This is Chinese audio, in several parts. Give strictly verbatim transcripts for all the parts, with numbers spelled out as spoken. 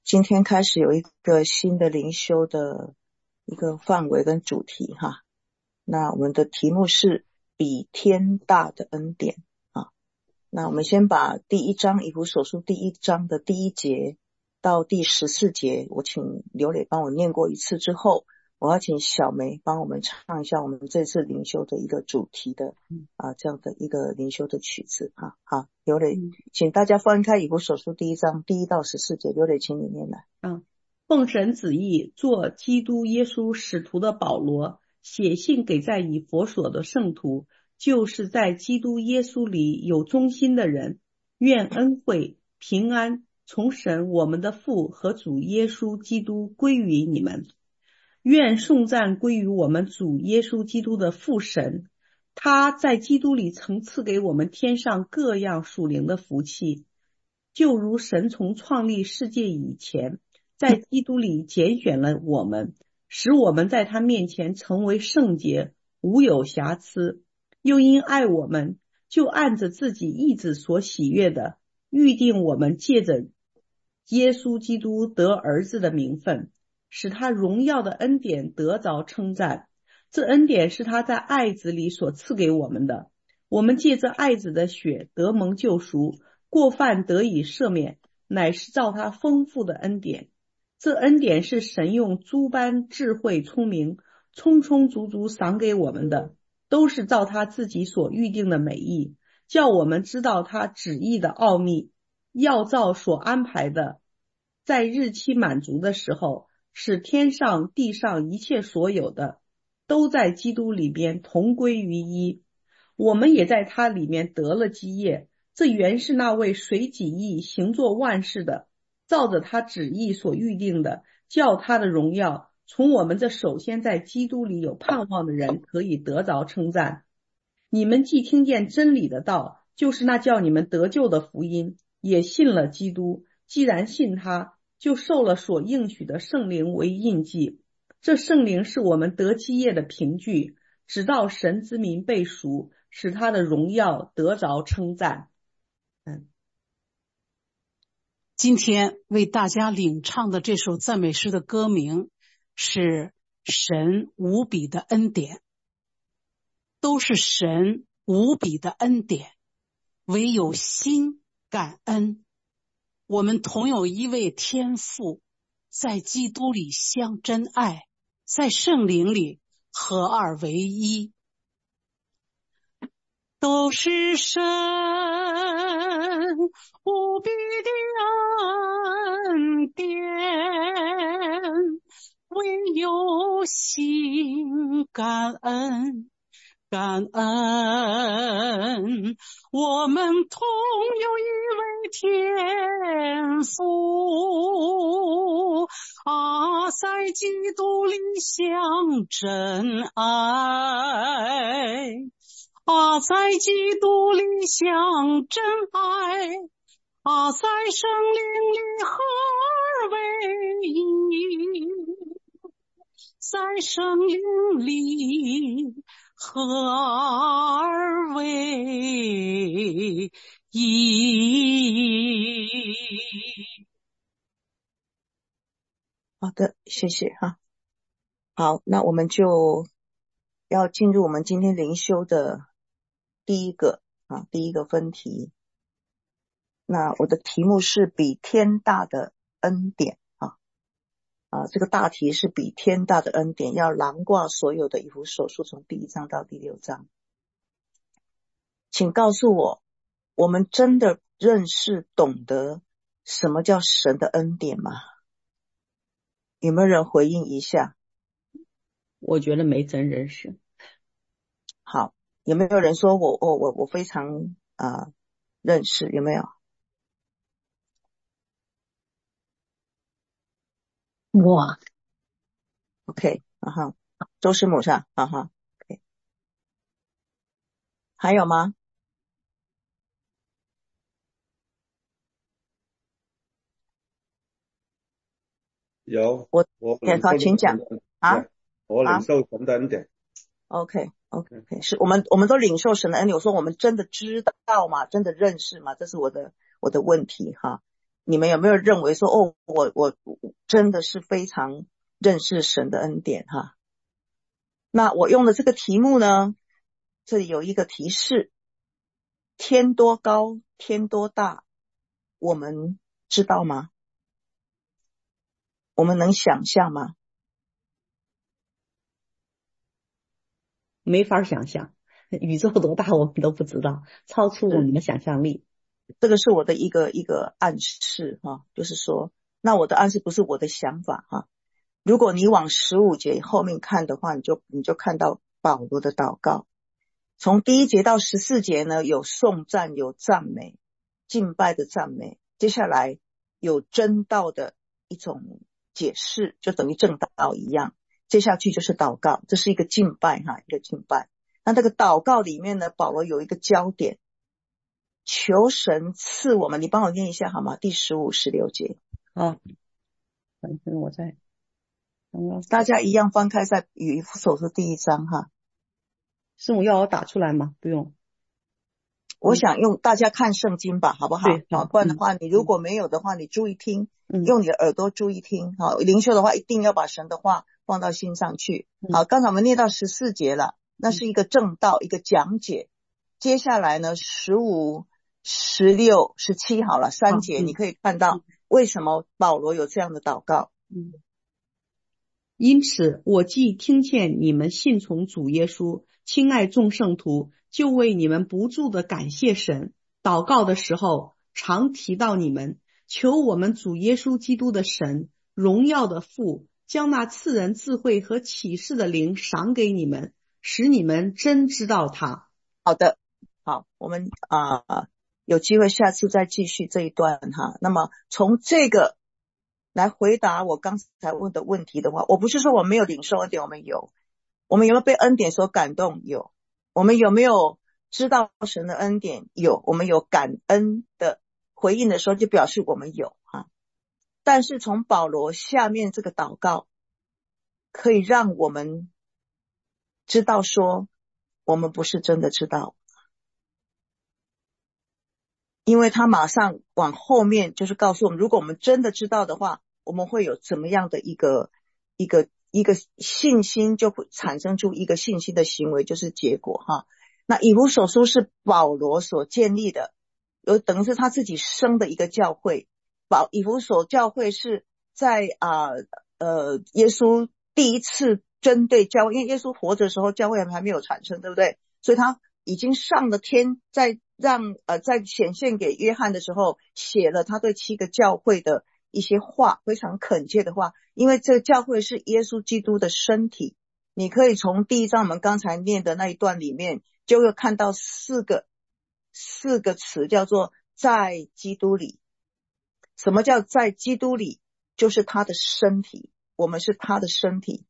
今天开始有一个新的灵修的一个范围跟主题哈。那我们的题目是比天大的恩典啊。那我们先把第一章以弗所书第一章的第一节到第十四节，我请刘磊帮我念过一次之后，我要请小梅帮我们唱一下我们这次灵修的一个主题的啊这样的一个灵修的曲子哈。好，刘磊、嗯、请大家翻开以弗所书第一章第一到十四节，刘磊请你念来。 嗯，奉神旨意做基督耶稣使徒的保罗，写信给在以弗所的圣徒，就是在基督耶稣里有忠心的人，愿恩惠平安从神我们的父和主耶稣基督归于你们。愿颂赞归于我们主耶稣基督的父神，他在基督里曾赐给我们天上各样属灵的福气，就如神从创立世界以前，在基督里拣选了我们，使我们在他面前成为圣洁，无有瑕疵，又因爱我们，就按着自己意志所喜悦的，预定我们借着耶稣基督得儿子的名分，使他荣耀的恩典得着称赞。这恩典是他在爱子里所赐给我们的，我们借着爱子的血得蒙救赎，过犯得以赦免，乃是照他丰富的恩典。这恩典是神用诸般智慧聪明充充足足赏给我们的，都是照他自己所预定的美意，叫我们知道他旨意的奥秘，要照所安排的，在日期满足的时候，使天上地上一切所有的都在基督里边同归于一。我们也在他里面得了基业，这原是那位随己意行作万事的，照着他旨意所预定的，叫他的荣耀从我们这首先在基督里有盼望的人可以得着称赞。你们既听见真理的道，就是那叫你们得救的福音，也信了基督，既然信他，就受了所应许的圣灵为印记。这圣灵是我们得基业的凭据，直到神之民被赎，使他的荣耀得着称赞。嗯， 今天为大家领唱的这首赞美诗的歌名是神无比的恩典，都是神无比的恩典，唯有心感恩。我们同有一位天父，在基督里相真爱，在圣灵里合二为一，都是神无比的恩典，唯有心感恩感恩。我们同有一位天父啊，在基督里相真爱啊，在基督里相真爱啊，在圣灵里合而为一，在圣灵里合而为一。 好的，谢谢哈。好，那我们就要进入我们今天灵修的第一个啊，第一个分题。那我的题目是比天大的恩典啊啊，这个大题是比天大的恩典，要囊括所有的以弗所书从第一章到第六章。请告诉我，我们真的认识懂得什么叫神的恩典吗？有没有人回应一下？ 我觉得没真认识。 好，有没有人说我我我我非常啊、呃、认识？有没有？ 哇 OK， 啊哈，周师母上，啊哈 ，OK， 还有吗？ 有， 我我好，请讲啊。 我领受神的恩典。 OK OK OK， 是我们我们都领受神的恩典。我说我们真的知道吗？真的认识吗？这是我的我的问题哈。 你们有没有认为说，哦，我我真的是非常认识神的恩典哈？那我用的这个题目呢，这里有一个提示，天多高，天多大，我们知道吗？我们能想象吗？ 没法想象，宇宙多大我们都不知道，超出我们的想象力。 这个是我的一个一个暗示哈，就是说，那我的暗示不是我的想法哈。如果你往十五节后面看的话，你就你就看到保罗的祷告。从第一节到十四节呢，有颂赞，有赞美，敬拜的赞美。接下来有真道的一种解释，就等于正道一样。接下去就是祷告，这是一个敬拜哈，一个敬拜。那这个祷告里面呢，保罗有一个焦点，求神赐我们，你帮我念一下好吗？第十五、十六节。 好，反正我在。 大家一样翻开在以弗所书第一章哈。 是我要我打出来吗？不用。 我想用大家看圣经吧，好不好？ 对，好， 不然的话，你如果没有的话，你注意听， 嗯、 用你的耳朵注意听。好，灵修的话，一定要把神的话放到心上去。 嗯、 好，刚才我们念到十四节了，那是一个正道，一个讲解。接下来呢，十五、十六、十七，好了，三节、 嗯、 你可以看到为什么保罗有这样的祷告。 嗯，因此，我既听见你们信从主耶稣，亲爱众圣徒，就为你们不住的感谢神。祷告的时候，常提到你们，求我们主耶稣基督的神，荣耀的父，将那赐人智慧和启示的灵赏给你们，使你们真知道他。 好的，好，我们啊、呃、有机会下次再继续这一段哈。那么从这个来回答我刚才问的问题的话，我不是说我没有领受恩典，我们有。我们有没有被恩典所感动？有。我们有没有知道神的恩典？有。我们有感恩的回应的时候，就表示我们有哈。但是从保罗下面这个祷告，可以让我们知道说，我们不是真的知道。因为他马上往后面就是告诉我们，如果我们真的知道的话，我们会有怎么样的一个一个一个信心，就会产生出一个信心的行为，就是结果哈。那以弗所书是保罗所建立的，有等于是他自己生的一个教会。保以弗所教会是在啊 呃, 呃耶稣第一次针对教会，因为耶稣活着的时候教会还没有产生，对不对？所以他已经上了天，在让呃在显现给约翰的时候，写了他对七个教会的一些话，非常恳切的话。因为这个教会是耶稣基督的身体，你可以从第一章我们刚才念的那一段里面，就会看到四个四个词，叫做在基督里。什么叫在基督里？就是他的身体，我们是他的身体。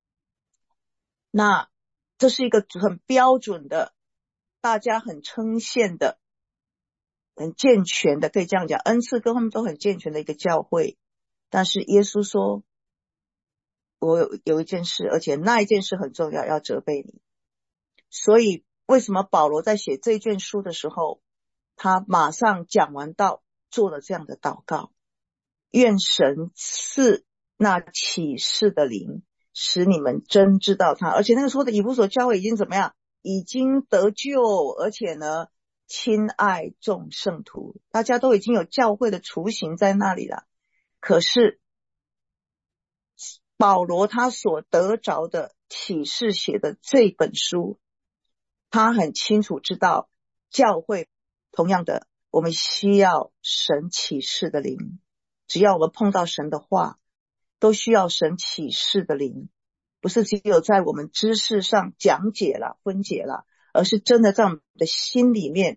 那这是一个很标准的，大家很称羡的，很健全的，可以这样讲，恩赐跟他们都很健全的一个教会。但是耶稣说，我有有一件事，而且那一件事很重要，要责备你。所以为什么保罗在写这卷书的时候，他马上讲完道，做了这样的祷告，愿神赐那启示的灵，使你们真知道他。而且那个时候的以弗所教会已经怎么样？已经得救，而且呢亲爱众圣徒，大家都已经有教会的雏形在那里了。可是保罗他所得着的启示写的这本书，他很清楚知道教会同样的，我们需要神启示的灵。只要我们碰到神的话，都需要神启示的灵，不是只有在我们知识上讲解了分解了，而是真的在我们的心里面。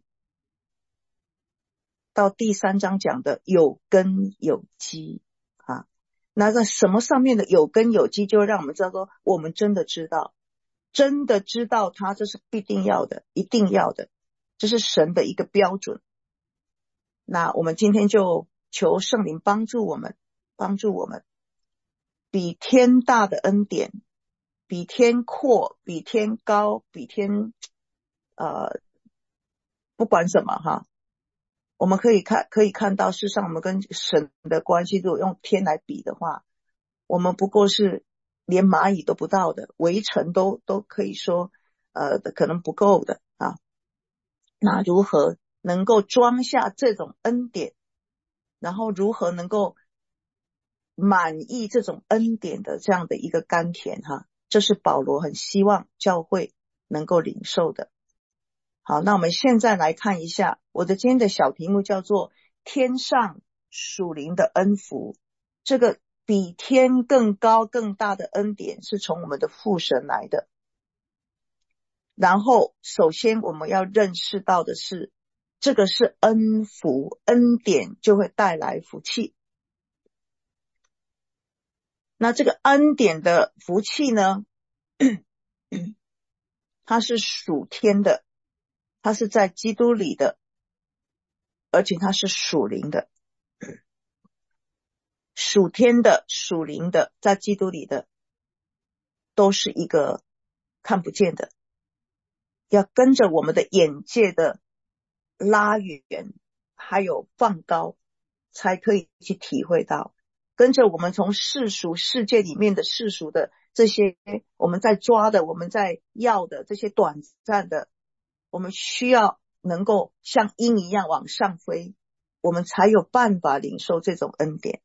到第三章讲的有根有基啊，那在什么上面的有根有基，就让我们知道说，我们真的知道，真的知道他，这是必定要的，一定要的，这是神的一个标准。那我们今天就求圣灵帮助我们，帮助我们，比天大的恩典，比天阔，比天高，比天呃不管什么哈， 我们可以看可以看到，事实上我们跟神的关系，如果用天来比的话，我们不过是连蚂蚁都不到的，围城都都可以说呃可能不够的啊。那如何能够装下这种恩典，然后如何能够满意这种恩典的这样的一个甘甜哈，这是保罗很希望教会能够领受的。好，那我们现在来看一下我的今天的小题目，叫做天上属灵的恩福。这个比天更高更大的恩典是从我们的父神来的。然后首先我们要认识到的是，这个是恩福，恩典就会带来福气。那这个恩典的福气呢，它是属天的，它是在基督里的，而且它是属灵的。属天的、属灵的，在基督里的，都是一个看不见的，要跟着我们的眼界的拉远还有放高，才可以去体会到。跟着我们从世俗世界里面的世俗的这些我们在抓的，我们在要的这些短暂的，我们需要能够像鹰一样往上飞，我们才有办法领受这种恩典。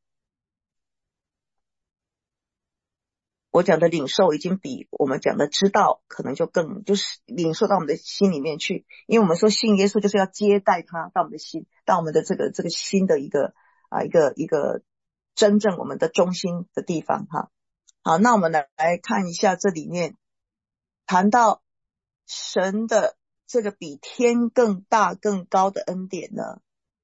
我讲的领受已经比我们讲的知道可能就更就是领受到我们的心里面去，因为我们说信耶稣就是要接待他到我们的心，到我们的这个这个心的一个啊一个一个真正我们的中心的地方哈。好，那我们来来看一下这里面谈到神的这个比天更大更高的恩典呢，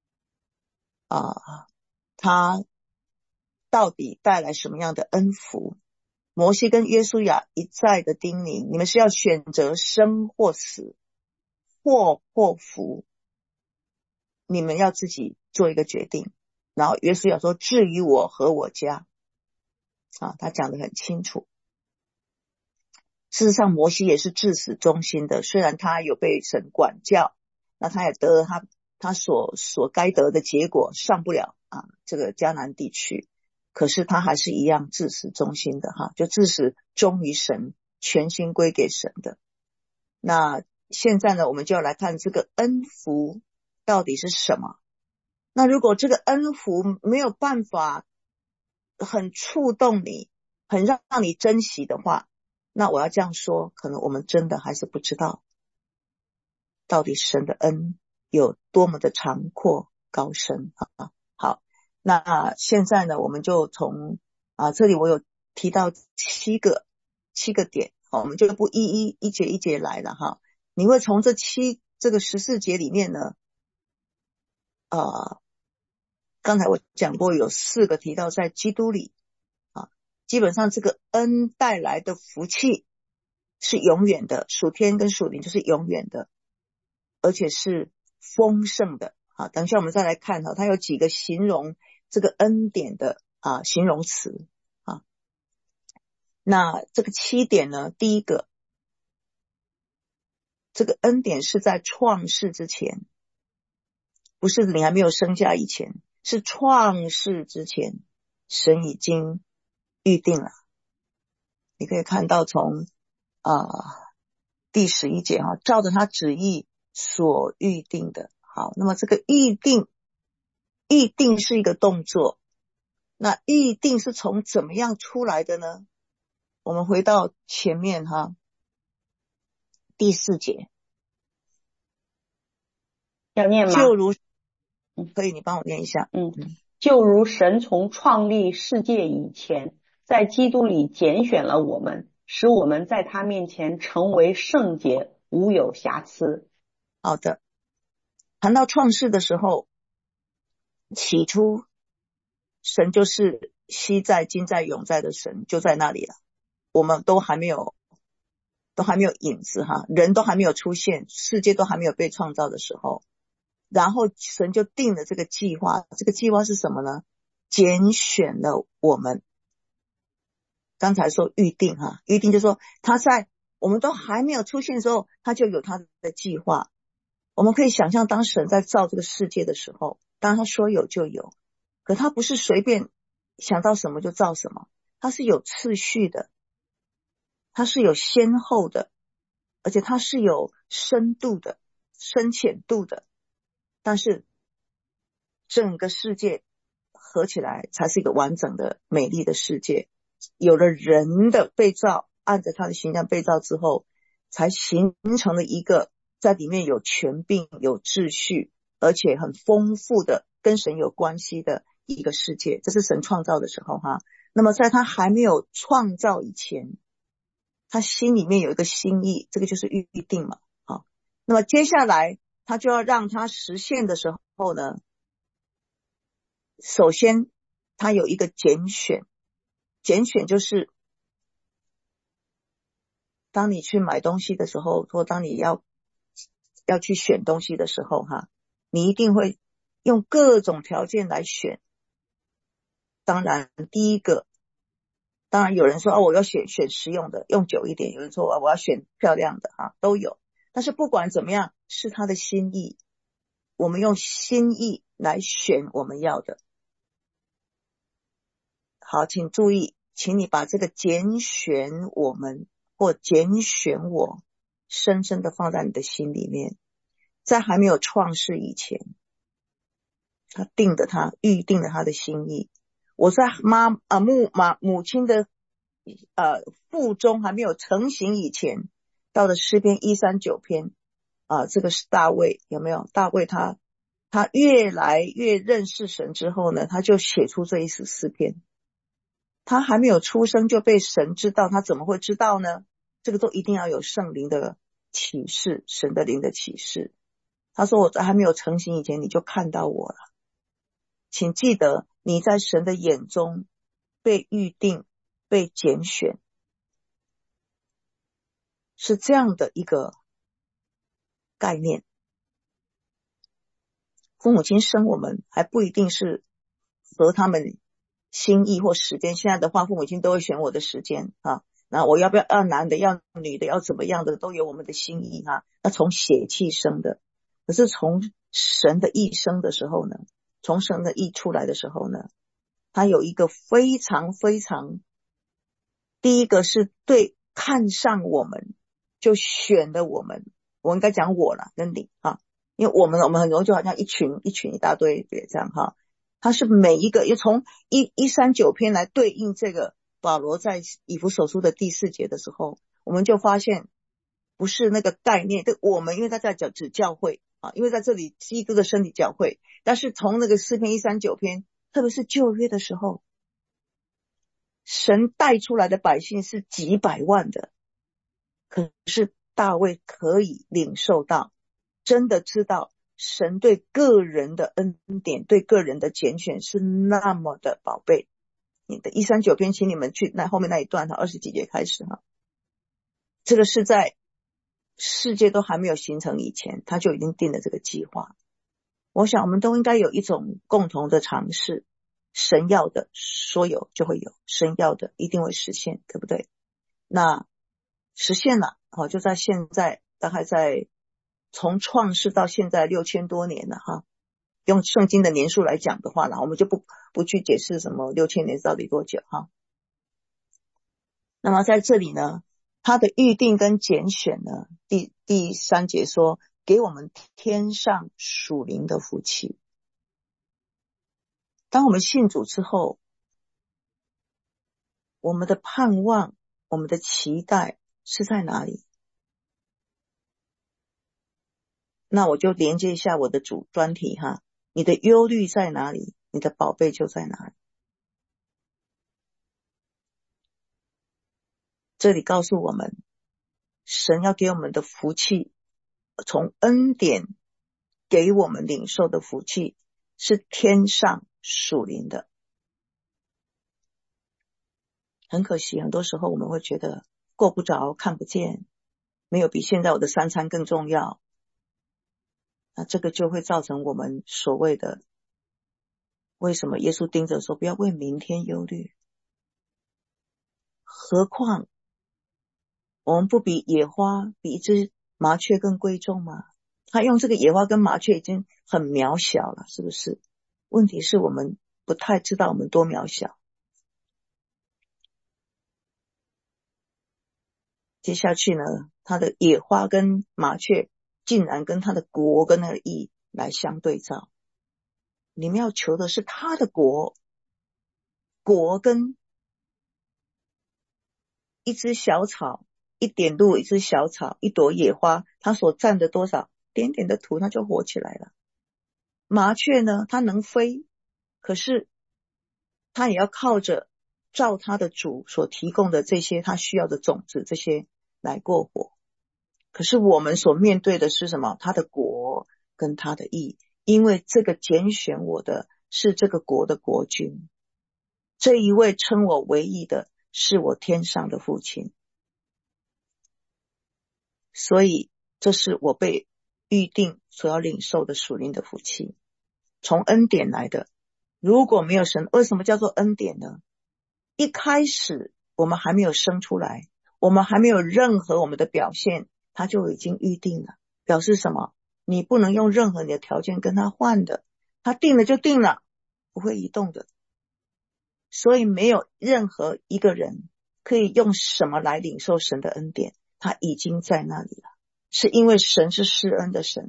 啊，它到底带来什么样的恩福？摩西跟约书亚一再的叮咛，你们是要选择生或死，祸或福，你们要自己做一个决定。然后约书亚说，至于我和我家啊，他讲得很清楚。事实上摩西也是至死忠心的，虽然他有被神管教，那他也得了他他所所该得的结果，上不了啊这个迦南地区，可是他还是一样至死忠心的哈，就至死忠于神，全心归给神的。那现在呢，我们就要来看这个恩福到底是什么。那如果这个恩福没有办法很触动你，很让你珍惜的话，那我要这样说，可能我们真的还是不知道到底神的恩有多么的长阔高深啊。好，那现在呢，我们就从啊这里我有提到七个七个点，好，我们就不一一一节一节来了哈。你会从这七这个十四节里面呢，呃，刚才我讲过有四个提到在基督里啊，基本上这个恩带来的福气是永远的，属天跟属灵就是永远的，而且是丰盛的。好，等一下我们再来看哈，它有几个形容这个恩典的啊形容词啊。那这个七点呢，第一个，这个恩典是在创世之前，不是你还没有生下以前，是创世之前，神已经预定了。你可以看到从啊、呃、第十一节哈，照着他旨意所预定的。好，那么这个预定，预定是一个动作，那预定是从怎么样出来的呢？我们回到前面哈，第四节， 要念吗？ 就如，可以，你帮我念一下。 嗯，就如神从创立世界以前，在基督里拣选了我们，使我们在他面前成为圣洁，无有瑕疵。 好的，谈到创世的时候，起初神就是昔在今在永在的神，就在那里了，我们都还没有都还没有影子哈，人都还没有出现，世界都还没有被创造的时候，然后神就定了这个计划。这个计划是什么呢？拣选了我们。刚才说预定哈，预定就是说他在我们都还没有出现的时候，他就有他的计划。 我们可以想象，当神在造这个世界的时候，当然他说有就有，可他不是随便想到什么就造什么，他是有次序的，他是有先后的，而且他是有深度的、深浅度的。但是整个世界合起来才是一个完整的美丽的世界。有了人的被造，按着他的形象被造之后，才形成了一个在里面有权柄、有秩序，而且很丰富的跟神有关系的一个世界。这是神创造的时候哈。那么在他还没有创造以前，他心里面有一个心意，这个就是预定嘛。好，那么接下来他就要让他实现的时候呢，首先他有一个拣选，拣选就是当你去买东西的时候，或当你要要去选东西的时候哈，你一定会用各种条件来选。当然第一个，当然有人说哦，我要选选实用的，用久一点，有人说哦，我要选漂亮的哈，都有。但是不管怎么样，是他的心意，我们用心意来选我们要的。好，请注意，请你把这个拣选我们或拣选我深深的放在你的心里面。在还没有创世以前，他定的他预定了他的心意。我在妈啊母妈母亲的呃腹中还没有成型以前，到了诗篇一三九篇啊、呃，这个是大卫，有没有？大卫他他越来越认识神之后呢，他就写出这一首诗篇。他还没有出生就被神知道，他怎么会知道呢？这个都一定要有圣灵的启示，神的灵的启示。他说我在还没有成型以前你就看到我了。请记得你在神的眼中被预定，被拣选，是这样的一个概念。父母亲生我们还不一定是合他们心意或时间，现在的话父母亲都会选我的时间啊，那我要不要要男的要女的要怎么样的都有我们的心意哈、啊。那从血气生的，可是从神的意生的时候呢，从神的意出来的时候呢，他有一个非常非常，第一个是对看上我们就选了我们，我应该讲我了跟你啊，因为我们我们很容易就好像一群一群一大堆这样哈。他是每一个，也从一一三九篇来对应这个保罗在以弗所书的第四节的时候，我们就发现不是那个概念，对我们因为他在讲指教会啊，因为在这里基督的身体教会，但是从那个诗篇一三九篇，特别是旧约的时候，神带出来的百姓是几百万的，可是大卫可以领受到，真的知道神对个人的恩典，对个人的拣选是那么的宝贝。你的一三九篇，请你们去那后面那一段哈，二十几节开始哈，这个是在世界都还没有形成以前，他就已经定了这个计划。我想我们都应该有一种共同的尝试，神要的说有就会有，神要的一定会实现，对不对？那实现了，好，就在现在，大概在从创世到现在六千多年了哈。用圣经的年数来讲的话呢，我们就不不去解释什么六千年到底多久哈。那么在这里呢，他的预定跟拣选呢，第第三节说，给我们天上属灵的福气。当我们信主之后，我们的盼望，我们的期待是在哪里？那我就连接一下我的主专题哈，你的忧虑在哪里，你的宝贝就在哪里。这里告诉我们，神要给我们的福气，从恩典给我们领受的福气，是天上属灵的。很可惜，很多时候我们会觉得够不着，看不见，没有比现在我的三餐更重要。那这个就会造成我们所谓的，为什么耶稣盯着说不要为明天忧虑？何况我们不比野花，比一只麻雀更贵重吗？ 他用这个野花跟麻雀已经很渺小了，是不是？问题是我们不太知道我们多渺小。接下去呢，他的野花跟麻雀竟然跟他的国跟那个义来相对照。你们要求的是他的国，国跟一只小草，一点露，一只小草，一朵野花，它所占的多少点点的土，它就活起来了。麻雀呢，它能飞，可是它也要靠着照它的主所提供的这些它需要的种子，这些来过活。可是我们所面对的是什么？他的国跟他的义，因为这个拣选我的是这个国的国君，这一位称我为义的是我天上的父亲，所以这是我被预定所要领受的属灵的福气，从恩典来的。如果没有神，为什么叫做恩典呢？一开始我们还没有生出来，我们还没有任何我们的表现，他就已经预定了。表示什么？你不能用任何你的条件跟他换的，他定了就定了，不会移动的。所以没有任何一个人可以用什么来领受神的恩典，他已经在那里了，是因为神是施恩的神。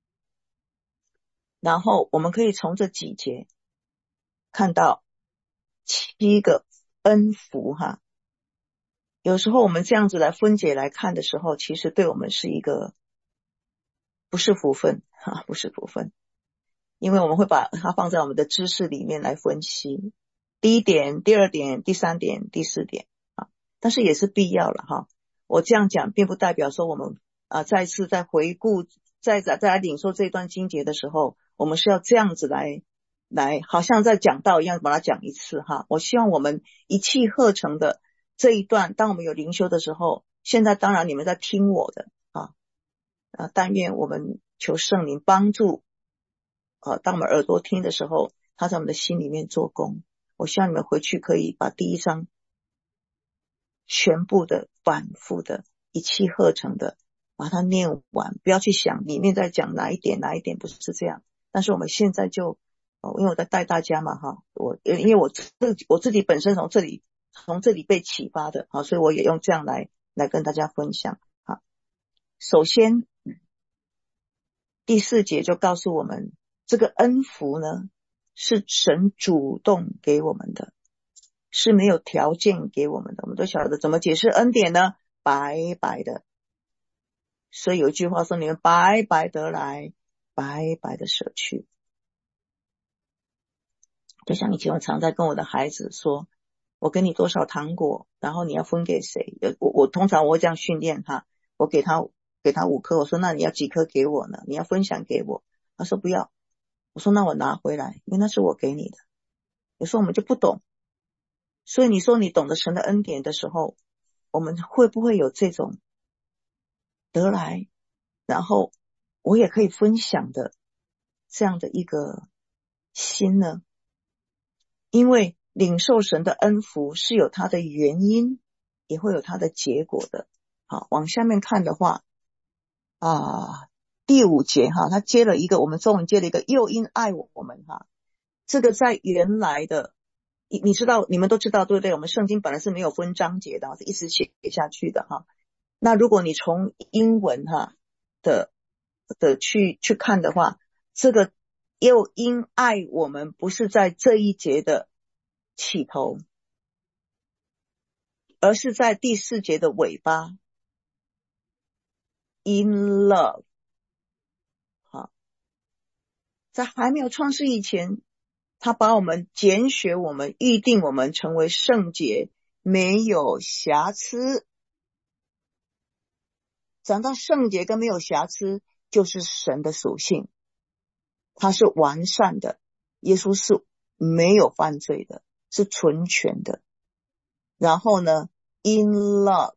然后我们可以从这几节看到七个恩福哈。有时候我们这样子来分解来看的时候，其实对我们是一个不是福分哈，不是福分，因为我们会把它放在我们的知识里面来分析。第一点、第二点、第三点、第四点啊，但是也是必要了哈。我这样讲并不代表说我们啊再次在回顾、再再再来领受这段经节的时候，我们是要这样子来来，好像在讲道一样把它讲一次哈。我希望我们一气呵成的这一段，当我们有灵修的时候，现在当然你们在听我的啊，啊，但愿我们求圣灵帮助啊，当我们耳朵听的时候，他在我们的心里面做工。我希望你们回去可以把第一章全部的反复的一气呵成的把它念完，不要去想里面在讲哪一点哪一点，不是这样。但是我们现在就、哦、因为我在带大家嘛哈，我因为我自我自己本身从这里从这里被启发的啊，所以我也用这样来来跟大家分享啊。首先第四节就告诉我们，这个恩福呢是神主动给我们的，是没有条件给我们的。我们都晓得怎么解释恩典呢？白白的。所以有一句话说，你们白白得来，白白的舍去。就像以前我常在跟我的孩子说，我给你多少糖果，然后你要分给谁？我我通常我会这样训练他，我给他给他五颗，我说那你要几颗给我呢？你要分享给我。他说不要。我说那我拿回来，因为那是我给你的。有时候我们就不懂，所以你说你懂得神的恩典的时候，我们会不会有这种得来然后我也可以分享的这样的一个心呢？因为领受神的恩福是有它的原因，也会有它的结果的。好，往下面看的话啊，第五节哈，他接了一个，我们中文接了一个又因爱我们哈，这个在原来的你你知道，你们都知道对不对？我们圣经本来是没有分章节的，是一直写下去的哈。那如果你从英文哈的的去去看的话，这个又因爱我们不是在这一节的起头，而是在第四节的尾巴 in love。 好，在还没有创世以前，他把我们拣选，我们预定我们成为圣洁，没有瑕疵。讲到圣洁跟没有瑕疵，就是神的属性，他是完善的，耶稣是没有犯罪的，是纯全的。然后呢 in love，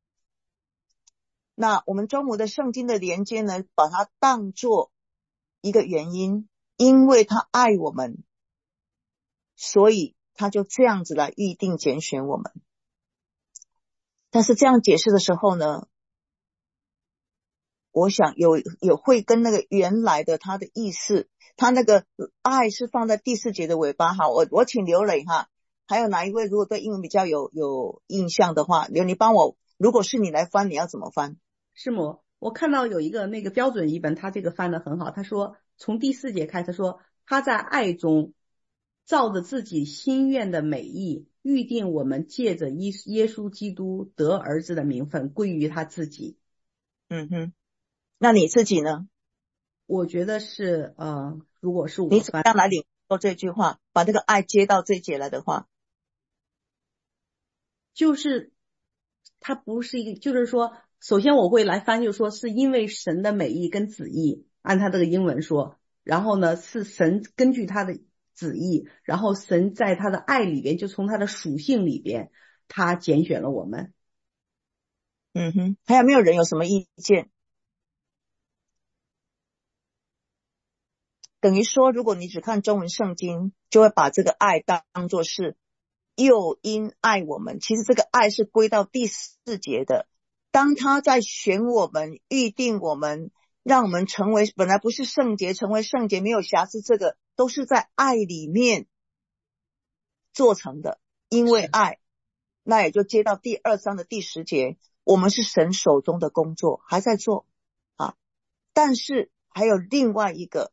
那我们中午的圣经的连接呢，把它当作一个原因，因为他爱我们，所以他就这样子来预定拣选我们。但是这样解释的时候呢， 我想有有会跟那个原来的他的意思，他那个爱是放在第四节的尾巴。好，我我请刘磊哈，还有哪一位如果对英文比较有有印象的话，刘你帮我，如果是你来翻，你要怎么翻？ 师母，我看到有一个那个标准译本，他这个翻得很好。他说从第四节开始说，他在爱中照着自己心愿的美意，预定我们借着耶耶稣基督得儿子的名分归于他自己。 嗯哼，那你自己呢？ 我觉得是呃，如果是我你怎么翻， 样来领受这句话，把这个爱接到这一节来的话， 就是它不是一个，就是说，首先我会来翻，就是说是因为神的美意跟旨意，按他这个英文说，然后呢是神根据他的旨意，然后神在他的爱里边，就从他的属性里边，他拣选了我们。 嗯哼，还有没有人有什么意见？等于说，如果你只看中文圣经，就会把这个爱当作是又因爱我们，其实这个爱是归到第四节的。当他在选我们、预定我们，让我们成为本来不是圣洁，成为圣洁没有瑕疵，这个都是在爱里面做成的。因为爱，那也就接到第二章的第十节，我们是神手中的工作，还在做啊。但是还有另外一个，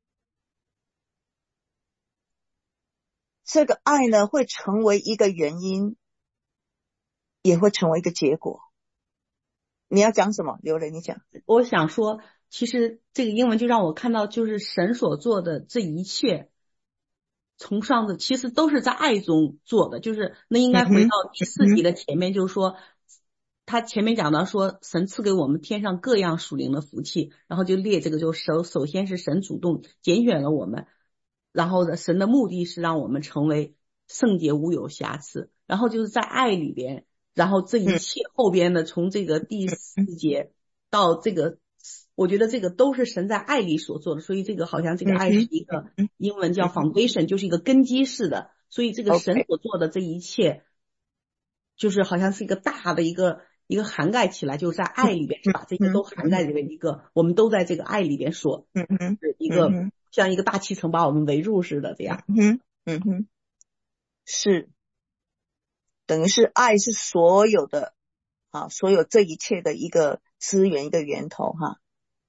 这个爱呢会成为一个原因，也会成为一个结果。你要讲什么？刘磊，你讲。 我想说，其实这个英文就让我看到，就是神所做的这一切，从上的其实都是在爱中做的。就是那应该回到第四节的前面，就是说，他前面讲到说，神赐给我们天上各样属灵的福气，然后就列这个，就首首先是神主动拣选了我们，然后呢，神的目的是让我们成为圣洁无有瑕疵，然后就是在爱里边。然后这一切后边的，从这个第四节到这个，我觉得这个都是神在爱里所做的，所以这个好像这个爱是一个英文叫 foundation， 就是一个根基式的，所以这个神所做的这一切，就是好像是一个大的一个一个涵盖起来，就是在爱里边是把这些都涵盖为一个，我们都在这个爱里边所，是一个像一个大气层把我们围住似的这样。 嗯嗯哼，是。等于是爱是所有的啊，所有这一切的一个资源，一个源头哈。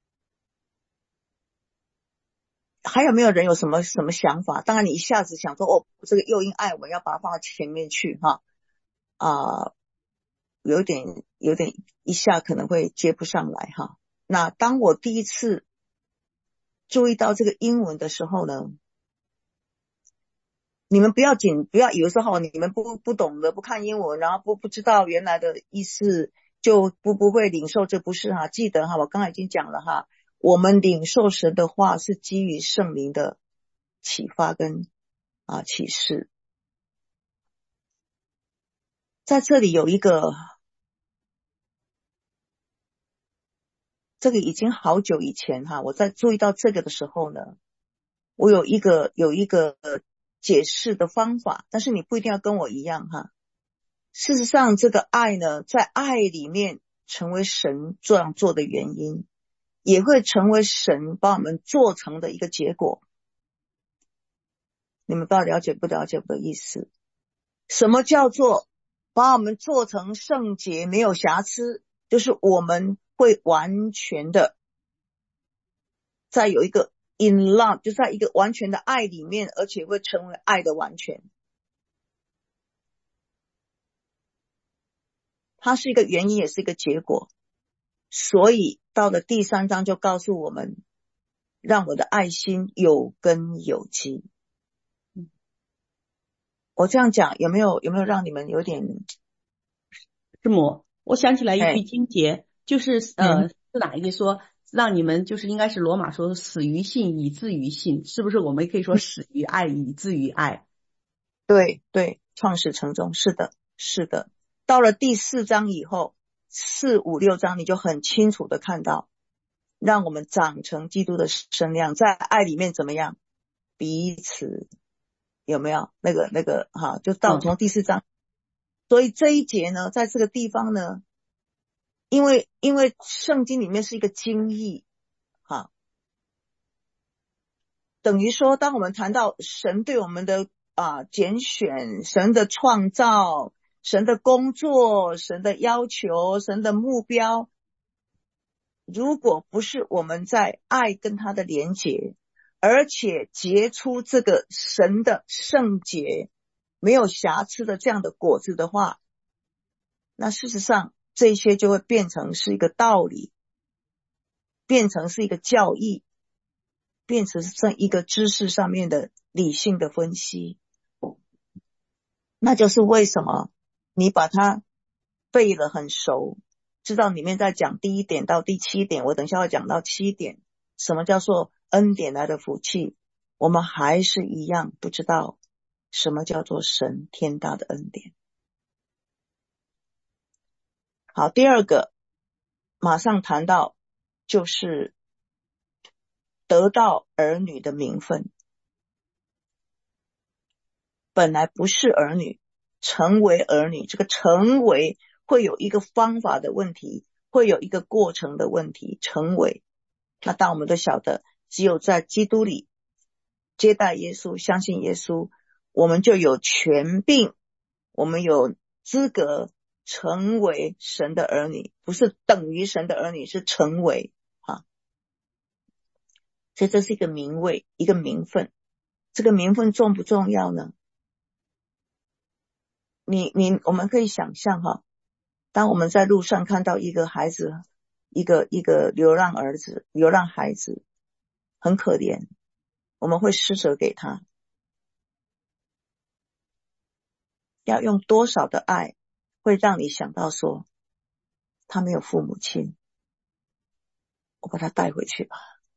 还有没有人有什么什么想法？当然你一下子想说哦，这个又因爱我要把它放到前面去哈啊，有点有点一下可能会接不上来哈。那当我第一次注意到这个英文的时候呢，你们不要紧，不要有时候你们不不懂得不看英文，然后不不知道原来的意思，就不不会领受，这不是哈。记得哈，我刚才已经讲了哈，我们领受神的话是基于圣灵的启发跟啊启示。在这里有一个，这个已经好久以前哈，我在注意到这个的时候呢，我有一个有一个解释的方法，但是你不一定要跟我一样哈。事实上这个爱呢，在爱里面成为神这样做的原因，也会成为神把我们做成的一个结果。你们不知道了解不了解我的意思？什么叫做把我们做成圣洁没有瑕疵？就是我们会完全的在有一个 in love， 就在一个完全的爱里面，而且会成为爱的完全。它是一个原因，也是一个结果。所以到了第三章就告诉我们，让我的爱心有根有基。我这样讲有没有有没有让你们有点？ 师母，我想起来一句经节，就是呃是哪一个说让你们就是应该是罗马说死于信以至于信，是不是我们也可以说死于爱以至于爱？ 对对，创始成终，是的是的。到了第四章以后，四五六章你就很清楚的看到，让我们长成基督的身量，在爱里面怎么样？彼此有没有那个那个哈？就到从第四章，所以这一节呢，在这个地方呢， 因为因为圣经里面是一个经义哈，等于说当我们谈到神对我们的啊拣选，神的创造，神的工作，神的要求，神的目标，如果不是我们在爱跟他的连结，而且结出这个神的圣洁没有瑕疵的这样的果子的话，那事实上这些就会变成是一个道理，变成是一个教义，变成是一个知识上面的理性的分析。那就是为什么你把它背了很熟，知道里面在讲第一点到第七点，我等一下要讲到七点，什么叫做恩典来的福气，我们还是一样不知道什么叫做神天大的恩典。好，第二个马上谈到就是得到儿女的名分，本来不是儿女，成为儿女，这个成为会有一个方法的问题，会有一个过程的问题，成为。那当我们都晓得，只有在基督里接待耶稣，相信耶稣，我们就有权柄，我们有资格成为神的儿女，不是等于神的儿女，是成为啊。所以这是一个名位，一个名分。这个名分重不重要呢？你你我们可以想象哈，当我们在路上看到一个孩子，一个一个流浪儿子，流浪孩子很可怜，我们会施舍给他，要用多少的爱会让你想到说他没有父母亲，我把他带回去吧。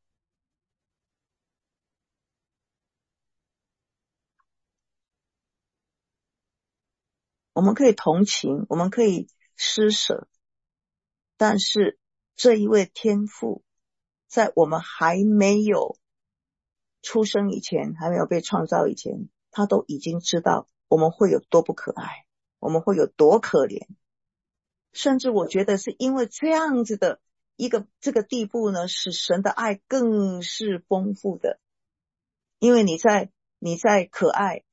我们可以同情，我们可以施舍，但是这一位天父在我们还没有出生以前，还没有被创造以前，他都已经知道我们会有多不可爱，我们会有多可怜。甚至我觉得是因为这样子的一个这个地步呢，使神的爱更是丰富的。因为你在你在可爱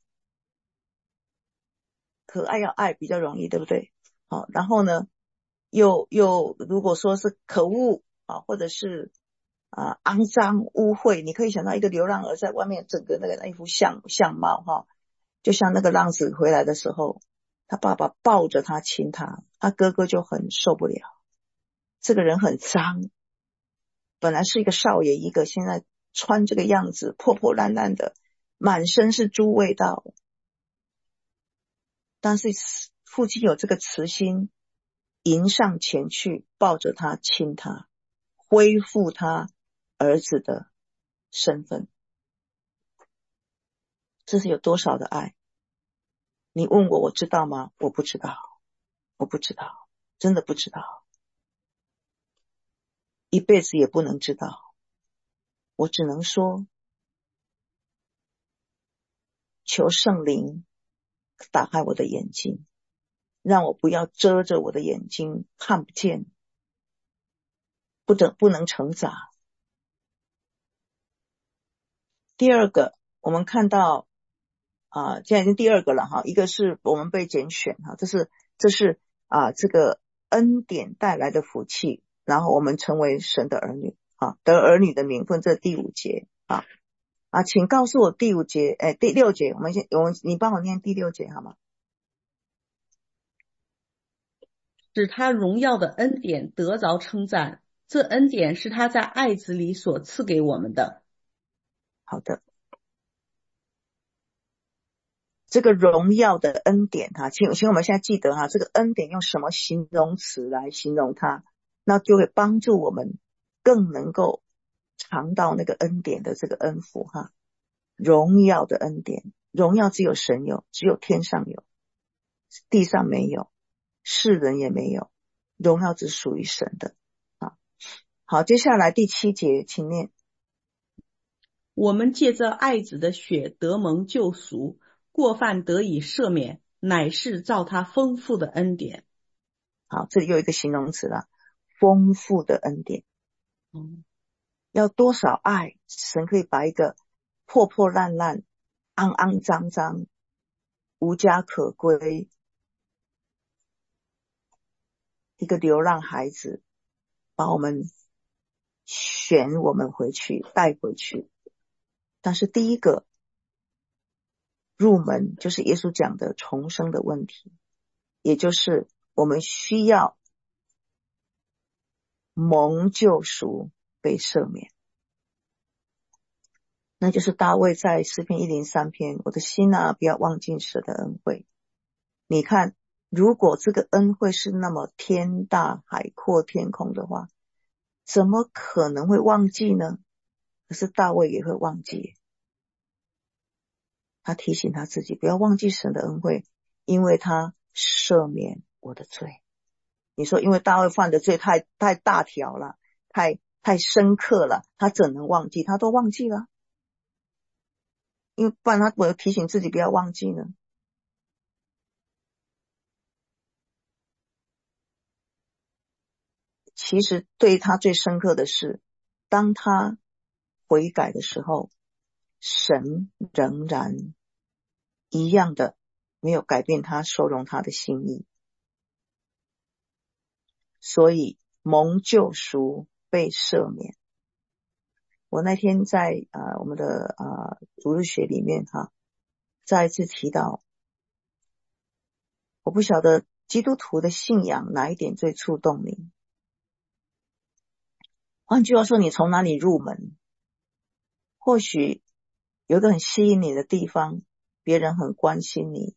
可爱要爱比较容易，对不对？好，然后呢又又如果说是可恶啊，或者是啊肮脏污秽，你可以想到一个流浪儿在外面整个那个那一副相相貌哈，就像那个浪子回来的时候，他爸爸抱着他亲他，他哥哥就很受不了，这个人很脏，本来是一个少爷一个，现在穿这个样子破破烂烂的，满身是猪味道。但是父亲有这个慈心，迎上前去抱着他亲他，恢复他儿子的身份，这是有多少的爱？你问我我知道吗？我不知道，我不知道，真的不知道，一辈子也不能知道。我只能说求圣灵打开我的眼睛，让我不要遮着我的眼睛看不见，不能不能成长。第二个我们看到啊，现在已经第二个了哈，一个是我们被拣选哈，这是这是啊这个恩典带来的福气，然后我们成为神的儿女啊，得儿女的名分，这第五节啊啊，请告诉我第五节，哎，第六节，我们先我们你帮我念第六节好吗？ 使他荣耀的恩典得着称赞，这恩典是他在爱子里所赐给我们的。 好的，这个荣耀的恩典哈，请请我们现在记得哈，这个恩典用什么形容词来形容它，那就会帮助我们更能够尝到那个恩典的这个恩福哈。荣耀的恩典，荣耀只有神有，只有天上有，地上没有，世人也没有，荣耀只属于神的啊。好，接下来第七节，请念。 我们借着爱子的血得蒙救赎，过犯得以赦免，乃是照他丰富的恩典。 好，这里又有一个形容词了， 丰富的恩典。 嗯， 要多少爱，神可以把一个破破烂烂、肮肮脏脏、无家可归一个流浪孩子，把我们选我们回去，带回去。但是第一个入门就是耶稣讲的重生的问题，也就是我们需要蒙救赎，被赦免。那就是大卫在诗篇一零三篇，我的心啊，不要忘记神的恩惠。你看，如果这个恩惠是那么天大海阔天空的话，怎么可能会忘记呢？可是大卫也会忘记，他提醒他自己不要忘记神的恩惠，因为他赦免我的罪。你说因为大卫犯的罪太太大条了，太太深刻了，他怎能忘记？他都忘记了，因为不然他我提醒自己不要忘记呢。其实对他最深刻的是，当他悔改的时候，神仍然一样的没有改变他收容他的心意。所以蒙救赎，被赦免。我那天在呃我们的呃主日学里面哈，再一次提到，我不晓得基督徒的信仰哪一点最触动你。换句话说，你从哪里入门？或许有一个很吸引你的地方，别人很关心你，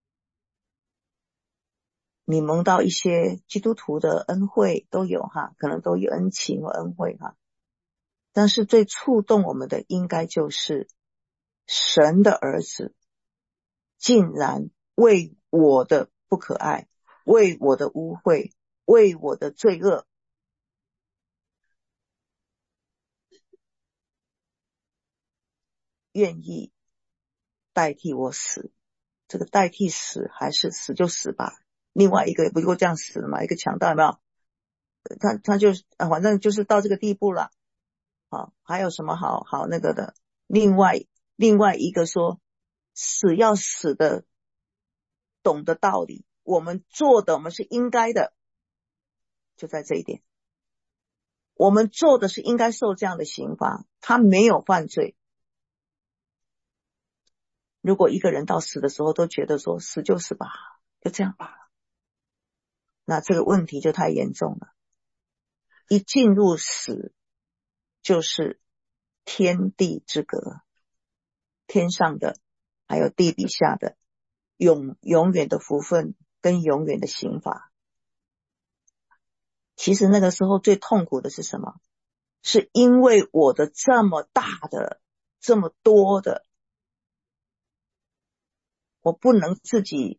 你蒙到一些基督徒的恩惠都有哈，可能都有恩情或恩惠哈。但是最触动我们的应该就是神的儿子竟然为我的不可爱，为我的污秽，为我的罪恶，愿意代替我死。这个代替死还是死就死吧，另外一个也不过这样死了嘛，一个强盗有没有？他他就、啊、反正就是到这个地步了。好，还有什么好好那个的？另外另外一个说死要死的懂得道理，我们做的我们是应该的，就在这一点，我们做的是应该受这样的刑罚，他没有犯罪。如果一个人到死的时候都觉得说死就死吧，就这样吧，那这个问题就太严重了。一进入死就是天地之隔，天上的还有地底下的永永远的福分跟永远的刑罚。其实那个时候最痛苦的是什么？是因为我的这么大的这么多的，我不能自己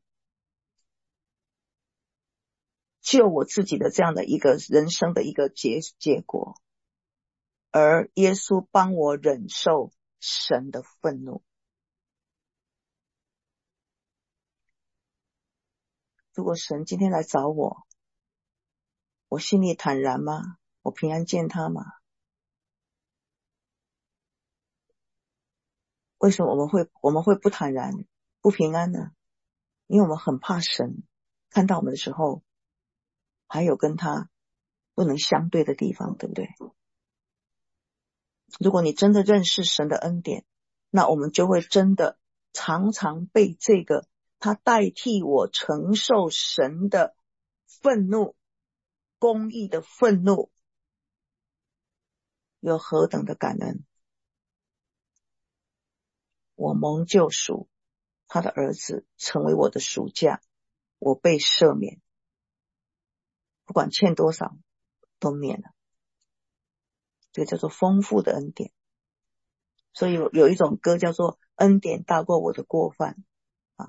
救我自己的这样的一个人生的一个结结果，而耶稣帮我忍受神的愤怒。如果神今天来找我，我心里坦然吗？我平安见他吗？为什么我们会我们会不坦然不平安呢？因为我们很怕神看到我们的时候还有跟他不能相对的地方，对不对？如果你真的认识神的恩典，那我们就会真的常常被这个他代替我承受神的愤怒，公义的愤怒，有何等的感恩。我蒙救赎，他的儿子成为我的赎价，我被赦免，不管欠多少都免了，这个叫做丰富的恩典。所以有有一种歌叫做恩典大过我的过犯啊。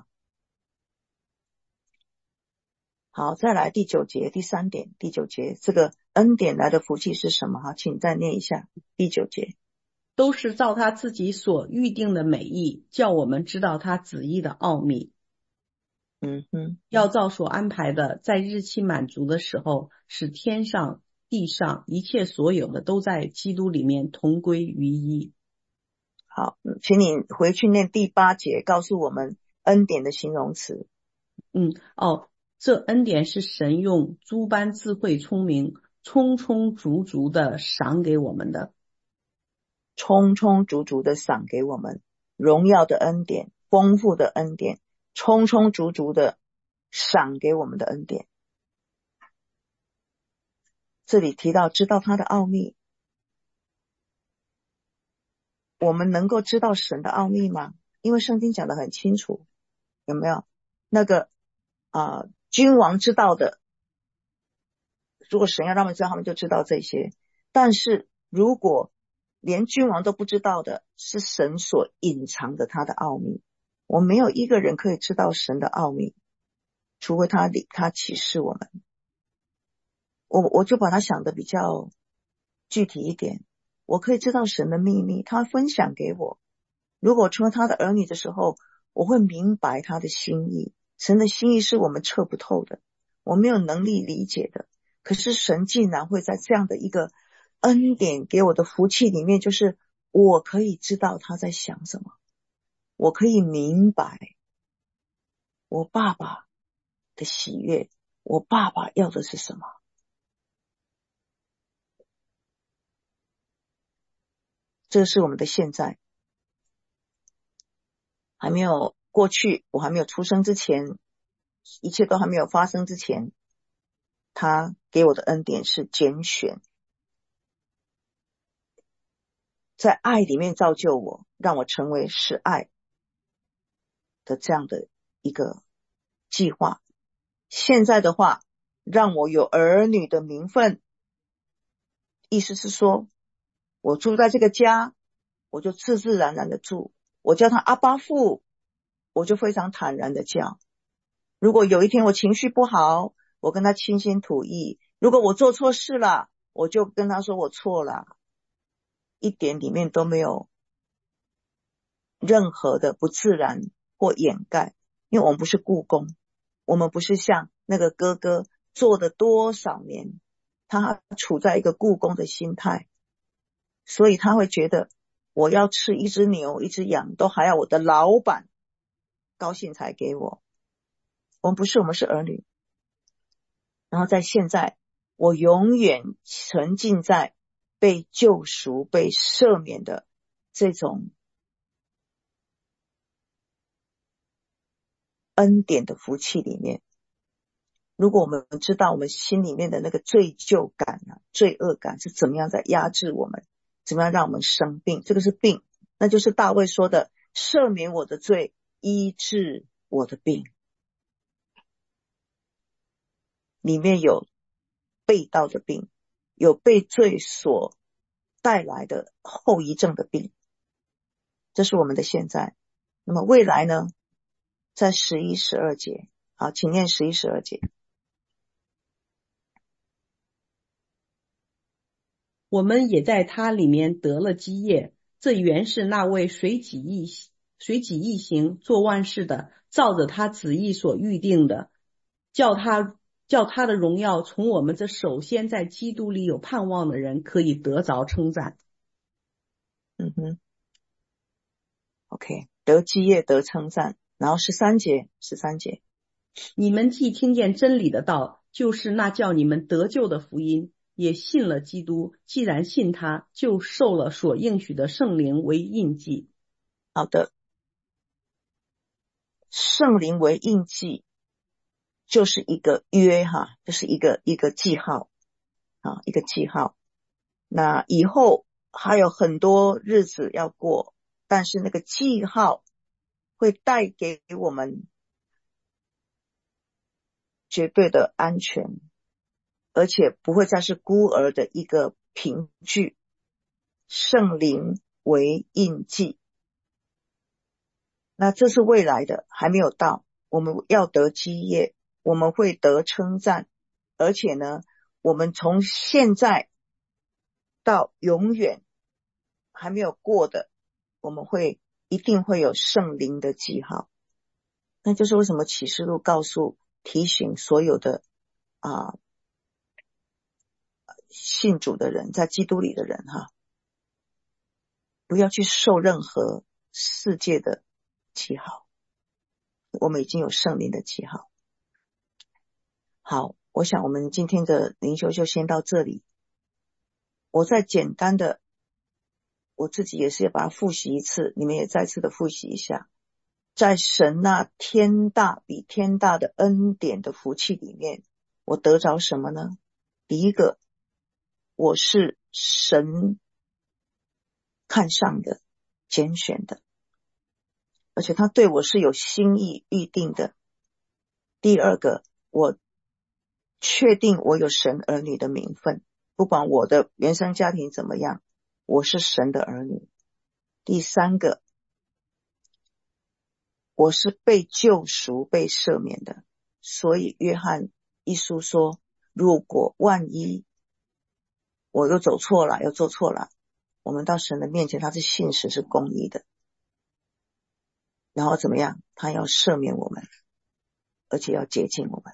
好，再来第九节，第三点，第九节，这个恩典来的福气是什么？哈，请再念一下第九节。 都是照他自己所预定的美意，叫我们知道他旨意的奥秘。 嗯哼， 要照所安排的，在日期满足的时候，使天上地上一切所有的都在基督里面同归于一。 好，请你回去念第八节，告诉我们恩典的形容词。 嗯，哦，这恩典是神用诸般智慧聪明充充足足的赏给我们的。 充充足足的赏给我们荣耀的恩典，丰富的恩典，充充足足的赏给我们的恩典。这里提到知道他的奥秘，我们能够知道神的奥秘吗？因为圣经讲得很清楚，有没有那个啊、呃，君王知道的，如果神要让他们知道，他们就知道这些。但是如果连君王都不知道的，是神所隐藏的他的奥秘。我没有一个人可以知道神的奥秘，除非他他启示我们。我我就把它想的比较具体一点，我可以知道神的秘密，他分享给我。如果成为他的儿女的时候，我会明白他的心意。神的心意是我们测不透的，我没有能力理解的。可是神竟然会在这样的一个恩典给我的福气里面，就是我可以知道他在想什么，我可以明白我爸爸的喜悦，我爸爸要的是什么。这是我们的现在，还没有过去，我还没有出生之前，一切都还没有发生之前，他给我的恩典是拣选，在爱里面造就我，让我成为是爱的这样的一个计划。现在的话，让我有儿女的名分，意思是说我住在这个家，我就自自然然的住，我叫他阿爸父，我就非常坦然的叫。如果有一天我情绪不好，我跟他倾心吐意，如果我做错事了，我就跟他说我错了，一点里面都没有任何的不自然或掩盖。因为我们不是雇工，我们不是像那个哥哥做了多少年，他处在一个雇工的心态，所以他会觉得我要吃一只牛一只羊都还要我的老板高兴才给我。我们不是，我们是儿女。然后在现在，我永远沉浸在被救赎被赦免的这种恩典的福气里面。如果我们知道我们心里面的那个罪疚感啊、罪恶感是怎么样在压制我们，怎么样让我们生病，这个是病，那就是大卫说的赦免我的罪，医治我的病。里面有被盗的病，有被罪所带来的后遗症的病，这是我们的现在。那么未来呢？在十一、十二节，好，请念十一、十二节。 我们也在他里面得了基业，这原是那位随己意随己意行做万事的，照着他旨意所预定的，叫他叫他的荣耀从我们这首先在基督里有盼望的人可以得着称赞。 嗯哼 OK， 得基业得称赞。然后十三节十三节， 你们既听见真理的道，就是那叫你们得救的福音，也信了基督，既然信他，就受了所应许的圣灵为印记。 好的，圣灵为印记就是一个约哈，就是一个一个记号啊，一个记号。那以后还有很多日子要过，但是那个记号会带给我们绝对的安全，而且不会再是孤儿的一个凭据。圣灵为印记，那这是未来的，还没有到。我们要得基业，我们会得称赞，而且呢，我们从现在到永远还没有过的，我们会一定会有圣灵的记号。那就是为什么启示录告诉提醒所有的啊信主的人，在基督里的人哈，不要去受任何世界的记号，我们已经有圣灵的记号。好，我想我们今天的灵修就先到这里。我再简单的，我自己也是要把它复习一次，你们也再次的复习一下。在神那天大比天大的恩典的福气里面，我得着什么呢？第一个，我是神看上的、拣选的，而且他对我是有心意预定的。第二个，我确定我有神儿女的名分，不管我的原生家庭怎么样，我是神的儿女。第三个，我是被救赎、被赦免的。所以约翰一书说，如果万一我又走错了，又做错了，我们到神的面前，他是信实是公义的，然后怎么样？他要赦免我们，而且要洁净我们。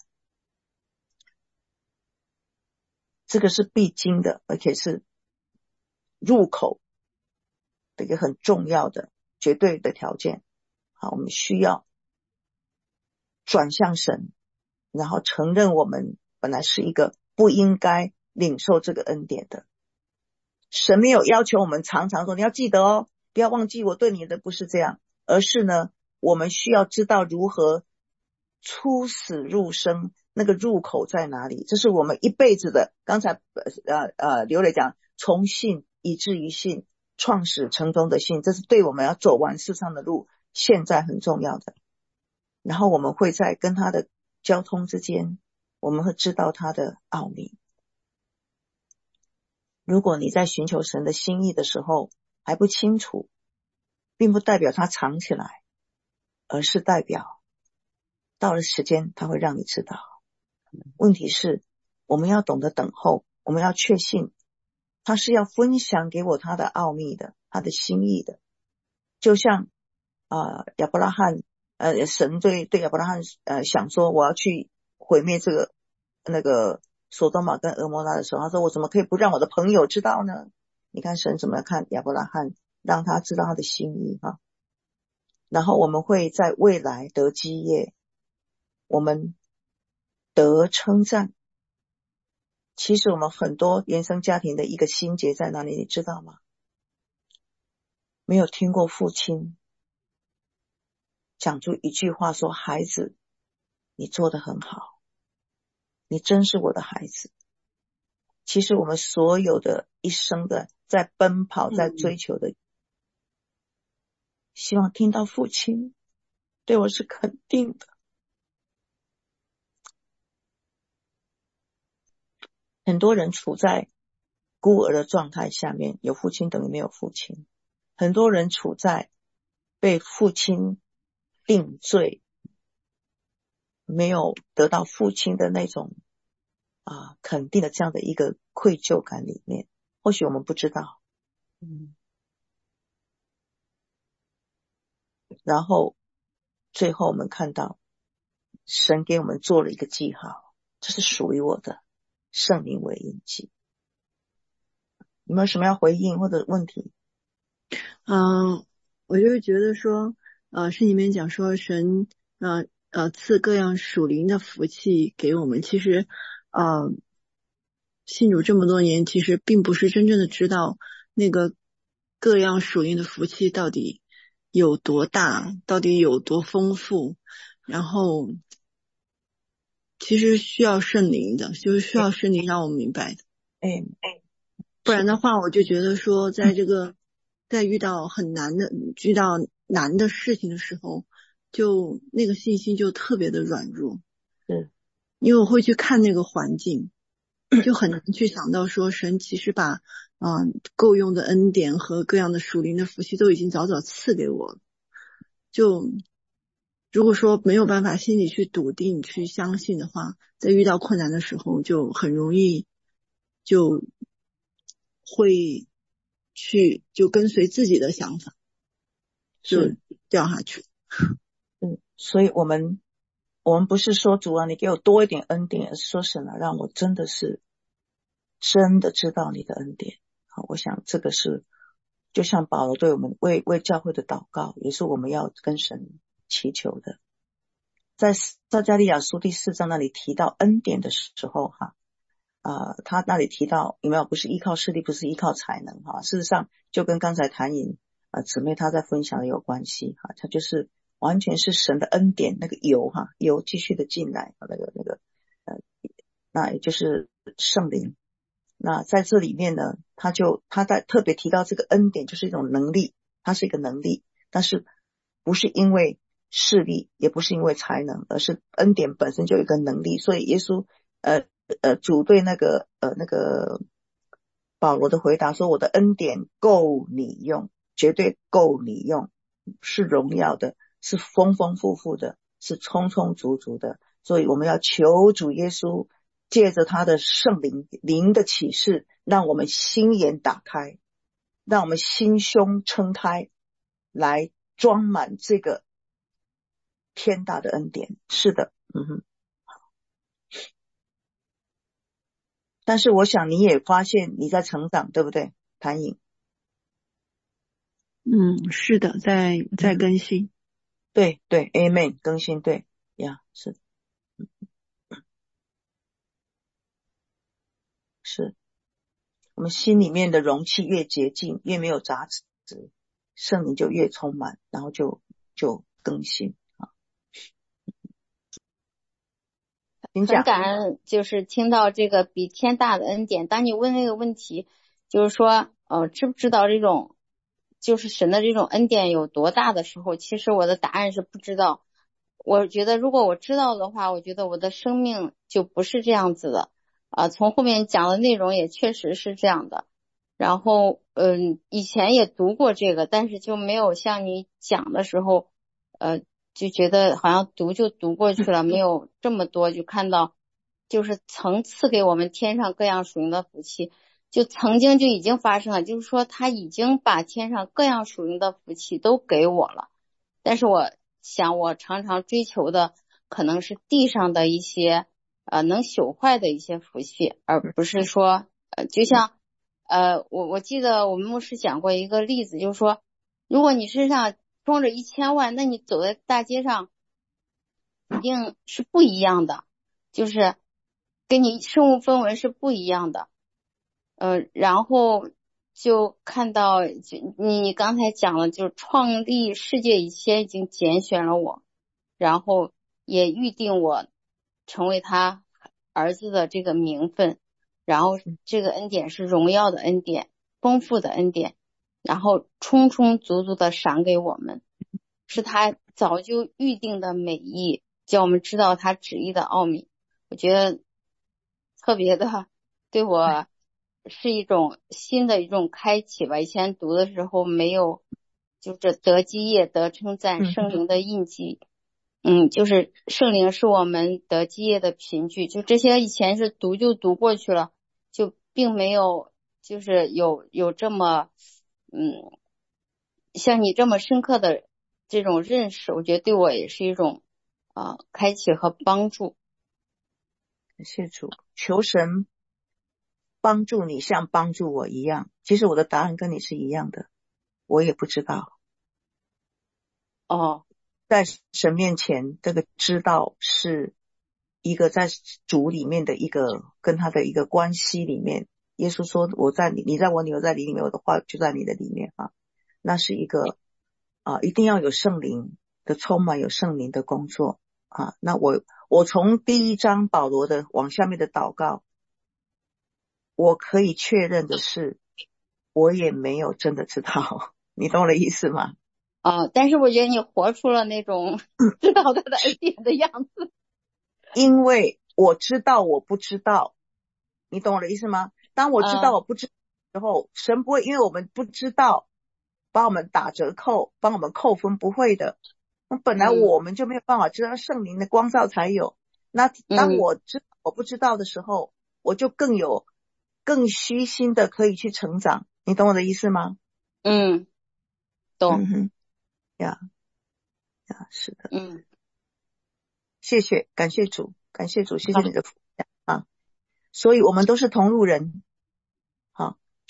这个是必经的，而且是入口的一个很重要的绝对的条件。好，我们需要转向神，然后承认我们本来是一个不应该领受这个恩典的。神没有要求我们常常说，你要记得哦，不要忘记我对你的，不是这样，而是呢，我们需要知道如何出死入生，那个入口在哪里？这是我们一辈子的。刚才呃呃刘磊讲，从信以至于信，创始成终的信，这是对我们要走完世上的路，现在很重要的。然后我们会在跟他的交通之间，我们会知道他的奥秘。如果你在寻求神的心意的时候还不清楚，并不代表他藏起来，而是代表到了时间他会让你知道。问题是我们要懂得等候，我们要确信他是要分享给我他的奥秘的，他的心意的。就像呃亚伯拉罕呃神对对亚伯拉罕呃想说我要去毁灭这个那个索多玛跟俄摩拉的时候，他说我怎么可以不让我的朋友知道呢？你看神怎么看亚伯拉罕，让他知道他的心意哈。然后我们会在未来得基业，我们得称赞。其实我们很多原生家庭的一个心结在哪里，你知道吗？没有听过父亲讲出一句话说，孩子，你做得很好，你真是我的孩子。其实我们所有的一生的在奔跑在追求的、嗯、希望听到父亲对我是肯定的。很多人处在孤儿的状态下面，有父亲等于没有父亲。很多人处在被父亲定罪，没有得到父亲的那种啊肯定的这样的一个愧疚感里面。或许我们不知道，嗯，然后最后我们看到神给我们做了一个记号，这是属于我的，圣灵为印记。有没有什么要回应或者问题？ 嗯，我就觉得说，呃，圣经里面讲说神呃呃赐各样属灵的福气给我们，其实呃信主这么多年，其实并不是真正的知道那个各样属灵的福气到底有多大，到底有多丰富，然后其实需要圣灵的，就是需要圣灵让我们明白的。 哎哎，不然的话，我就觉得说，在这个在遇到很难的、遇到难的事情的时候，就那个信心就特别的软弱。 是， 因为我会去看那个环境，就很难去想到说，神其实把啊、呃、够用的恩典和各样的属灵的福气都已经早早赐给我了。就如果说没有办法心里去笃定、去相信的话，在遇到困难的时候，就很容易就会去就跟随自己的想法，就掉下去。 嗯，所以我们我们不是说主啊，你给我多一点恩典，而是说神啊，让我真的是真的知道你的恩典。好，我想这个是就像保罗对我们为为教会的祷告，也是我们要跟神祈求的。在撒迦利亚书第四章那里提到恩典的时候哈，呃，他那里提到有没有不是依靠势力，不是依靠才能哈，事实上就跟刚才谭颖呃姊妹她在分享的有关系哈，他就是完全是神的恩典，那个油哈油继续的进来，那个那个呃，那也就是圣灵。那在这里面呢，他就他在特别提到这个恩典就是一种能力，它是一个能力，但是不是因为势力，也不是因为才能，而是恩典本身就有一个能力。所以耶稣呃呃主对那个呃那个保罗的回答说，我的恩典够你用，绝对够你用，是荣耀的，是丰丰富富的，是充充足足的。所以我们要求主耶稣借着他的圣灵灵的启示，让我们心眼打开，让我们心胸撑开，来装满这个天大的恩典。是的，嗯哼。但是我想你也发现你在成长，对不对，谭颖？ 嗯，是的，在在更新。 对对 ，Amen， 更新，对呀，是的。是我们心里面的容器越洁净，越没有杂质，圣灵就越充满，然后就就更新啊。 很感恩，就是听到这个比天大的恩典。当你问那个问题，就是说，呃，知不知道这种，就是神的这种恩典有多大的时候，其实我的答案是不知道。我觉得如果我知道的话，我觉得我的生命就不是这样子的。啊、呃，从后面讲的内容也确实是这样的。然后，嗯、呃，以前也读过这个，但是就没有像你讲的时候，呃。就觉得好像读就读过去了，没有这么多，就看到就是曾赐给我们天上各样属灵的福气，就曾经就已经发生了，就是说他已经把天上各样属灵的福气都给我了。但是我想我常常追求的可能是地上的一些呃能朽坏的一些福气，而不是说呃就像呃我我记得我们牧师讲过一个例子，就是说如果你身上装着一千万，那你走在大街上一定是不一样的，就是跟你身无分文是不一样的。呃，然后就看到就你你刚才讲了，就是创立世界以前已经拣选了我，然后也预定我成为他儿子的这个名分，然后这个恩典是荣耀的恩典，丰富的恩典，然后充充足足的赏给我们，是他早就预定的美意，叫我们知道他旨意的奥秘。我觉得特别的对我是一种新的一种开启吧。以前读的时候没有，就是得基业得称赞圣灵的印记，嗯，就是圣灵是我们得基业的凭据，就这些以前是读就读过去了，就并没有就是有有这么嗯像你这么深刻的这种认识，我觉得对我也是一种啊、呃、开启和帮助。 感谢主，求神帮助你像帮助我一样。其实我的答案跟你是一样的，我也不知道。 哦， 在神面前，这个知道是一个在主里面的一个跟他的一个关系里面。耶稣说我在你，你在我，你在你里面，我的话就在你的里面啊。那是一个啊，一定要有圣灵的充满，有圣灵的工作啊。那我我从第一章保罗的往下面的祷告，我可以确认的是，我也没有真的知道，你懂我的意思吗？ 啊、呃，但是我觉得你活出了那种知道他的恩典的样子。 因为我知道我不知道，你懂我的意思吗？当我知道我不知道的时候，神不会因为我们不知道帮我们打折扣，帮我们扣分，不会的。那本来我们就没有办法知道，圣灵的光照才有。那当我知道我不知道的时候，我就更有更虚心的可以去成长，你懂我的意思吗？ 嗯，懂。 嗯哼，呀呀，是的。 嗯， 谢谢，感谢主，感谢主，谢谢你的福啊！所以我们都是同路人，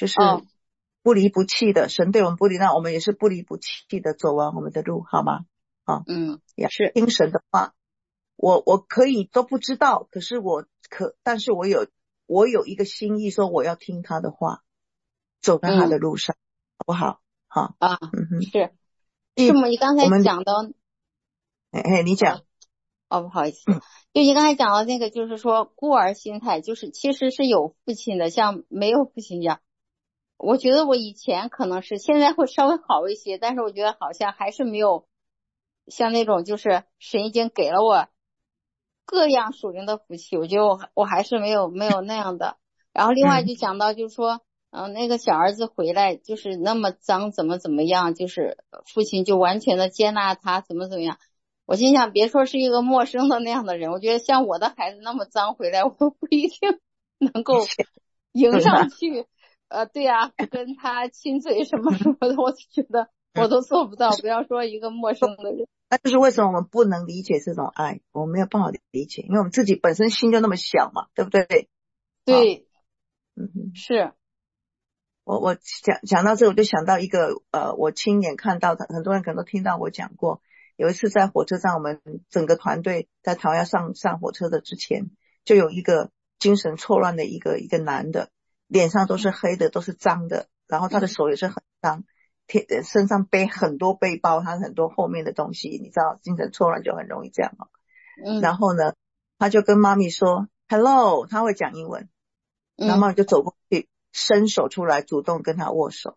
就是不离不弃的，神对我们不离，那我们也是不离不弃的走完我们的路，好吗？啊， 嗯， 呀， 是听神的话，我我可以都不知道，可是我可，但是我有我有一个心意，说我要听他的话，走在他的路上，嗯、好不好？好啊， 嗯哼， 是师母，你刚才讲到， 哎哎，你讲。 哦，不好意思，就你刚才讲到那个，就是说孤儿心态，就是其实是有父亲的，像没有父亲一样。我觉得我以前可能是，现在会稍微好一些，但是我觉得好像还是没有像那种就是神已经给了我各样属灵的福气，我觉得我我还是没有没有那样的。然后另外就讲到就是说，嗯、呃，那个小儿子回来就是那么脏，怎么怎么样，就是父亲就完全的接纳他，怎么怎么样。我心想，别说是一个陌生的那样的人，我觉得像我的孩子那么脏回来，我都不一定能够迎上去。呃，对啊，跟他亲嘴什么什么的，我就觉得我都做不到，不要说一个陌生的人。 那就是为什么我们不能理解这种爱，我们没有办法理解，因为我们自己本身心就那么小嘛，对不对？ 对， 嗯哼， 是。 我我讲讲到这，我就想到一个呃，我亲眼看到的，很多人可能都听到我讲过。有一次在火车站，我们整个团队在台湾要上上火车的之前，就有一个精神错乱的一个一个男的，脸上都是黑的，都是脏的，然后他的手也是很脏，贴身上背很多背包，他很多后面的东西，你知道精神错乱就很容易这样哦。 嗯， 然后呢，他就跟妈咪说 hello， 他会讲英文，然后妈咪就走过去，伸手出来，主动跟他握手。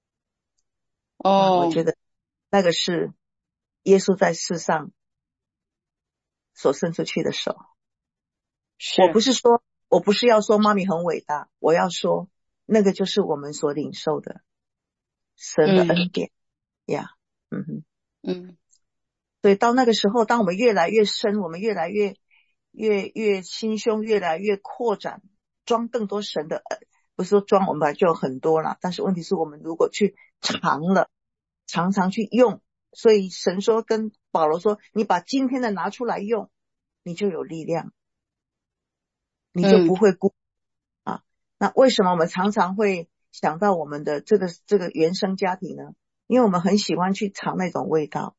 哦， 我觉得那个是耶稣在世上所伸出去的手。 是， 我不是说，我不是要说妈咪很伟大，我要说那个就是我们所领受的神的恩典呀。嗯, 嗯哼， 嗯， 所以到那个时候，当我们越来越深，我们越来越越越心胸越来越扩展，装更多神的，不是说装我们本来就有很多了，但是问题是我们如果去尝了，常常去用，所以神说跟保罗说，你把今天的拿出来用，你就有力量，你就不会孤、嗯、啊。那为什么我们常常会想到我们的这个这个原生家庭呢？因为我们很喜欢去尝那种味道，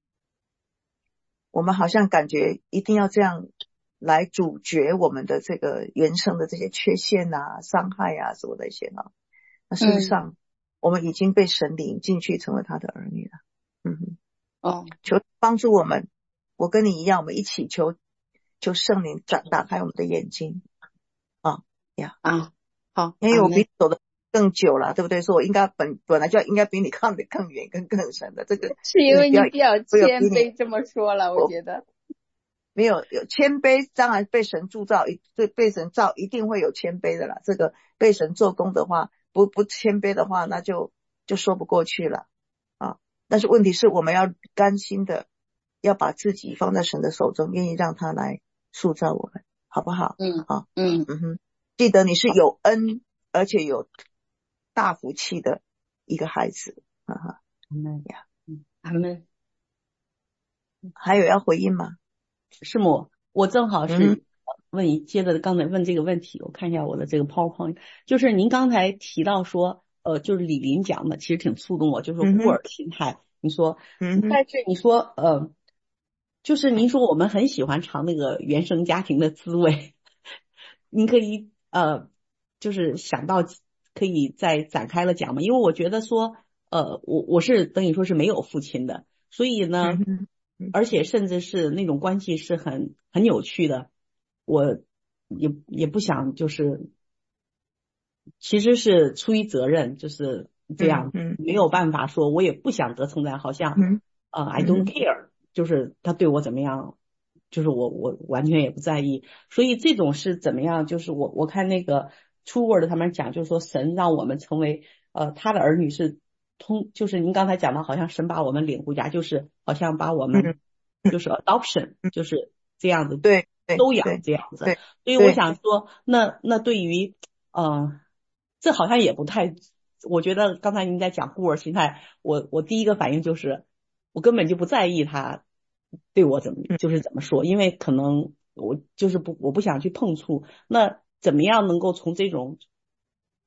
我们好像感觉一定要这样来阻绝我们的这个原生的这些缺陷啊、伤害啊什么的一些啊。那事实上、嗯、我们已经被神领进去成为他的儿女了。嗯哼， 哦， 求帮助我们，我跟你一样，我们一起求求圣灵打打开我们的眼睛啊呀啊，好， 因为我比你走的更久了，对不对？说我应该本本来就应该比你看得更远、更更深的。这个是因为你比较谦卑这么说了，我觉得没有有谦卑，当然被神铸造，对被神造一定会有谦卑的啦。这个被神做工的话，不不谦卑的话，那就就说不过去了啊。但是问题是我们要甘心的，要把自己放在神的手中，愿意让他来塑造我们，好不好？ 嗯， 好， 嗯嗯哼，记得你是有恩而且有大福气的一个孩子，哈哈， 阿们呀， 阿们。 还有要回应吗？ 师母，我正好是问一、嗯、接着刚才问这个问题，我看一下我的这个 PowerPoint， 就是您刚才提到说，呃，就是李林讲的，其实挺触动我，就是说孤儿心态，嗯、你说， 嗯， 但是你说，呃，就是您说我们很喜欢尝那个原生家庭的滋味，您可以呃，就是想到可以再展开了讲吗？因为我觉得说，呃，我我是等于说是没有父亲的，所以呢。嗯而且甚至是那种关系是很很扭曲的，我也也不想就是其实是出于责任就是这样， 嗯嗯、 没有办法说我也不想得称赞，好像、 嗯、 呃 I don't care、嗯、就是他对我怎么样，就是我我完全也不在意，所以这种是怎么样，就是我我看那个 True Word 他们讲，就是说神让我们成为呃他的儿女是通，就是您刚才讲的好像神把我们领回家，就是好像把我们、嗯、就是 adoption、嗯、就是这样子， 对， 收养这样子，所以我想说那那对于呃这好像也不太，我觉得刚才您在讲孤儿心态，我我第一个反应就是我根本就不在意他对我怎么就是怎么说，因为可能我就是不我不想去碰触，那怎么样能够从这种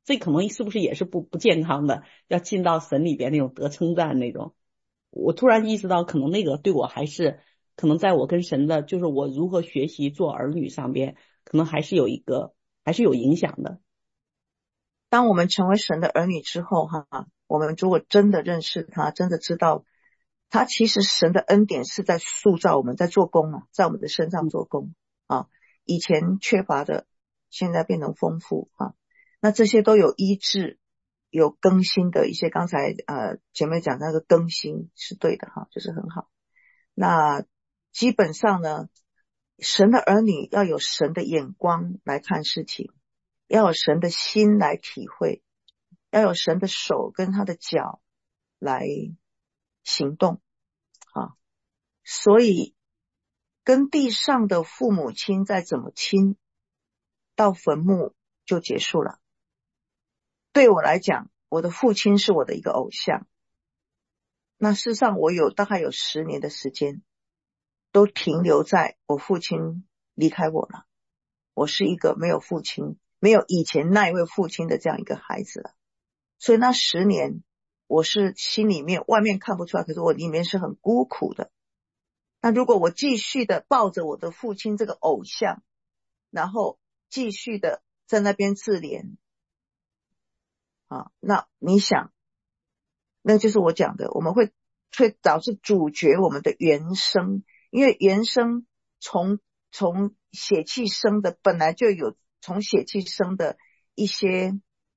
这可能是不是也是不不健康的，要进到神里边那种得称赞那种。我突然意识到可能那个对我还是可能在我跟神的就是我如何学习做儿女上边可能还是有一个还是有影响的。 当我们成为神的儿女之后哈，我们如果真的认识他，真的知道他其实神的恩典是在塑造我们，在做工啊，在我们的身上做工啊。以前缺乏的现在变成丰富啊，那这些都有医治有更新的一些，刚才呃前面讲那个更新是对的哈，就是很好。那基本上呢，神的儿女要有神的眼光来看事情，要有神的心来体会，要有神的手跟他的脚来行动啊。所以跟地上的父母亲再怎么亲，到坟墓就结束了。对我来讲，我的父亲是我的一个偶像。那事实上我有大概有十年的时间都停留在我父亲离开我了，我是一个没有父亲没有以前那一位父亲的这样一个孩子了。所以那十年我是心里面外面看不出来，可是我里面是很孤苦的。那如果我继续的抱着我的父亲这个偶像，然后继续的在那边自怜啊，那你想那就是我讲的，我们会会导致主角我们的原生，因为原生从从血气生的本来就有从血气生的一些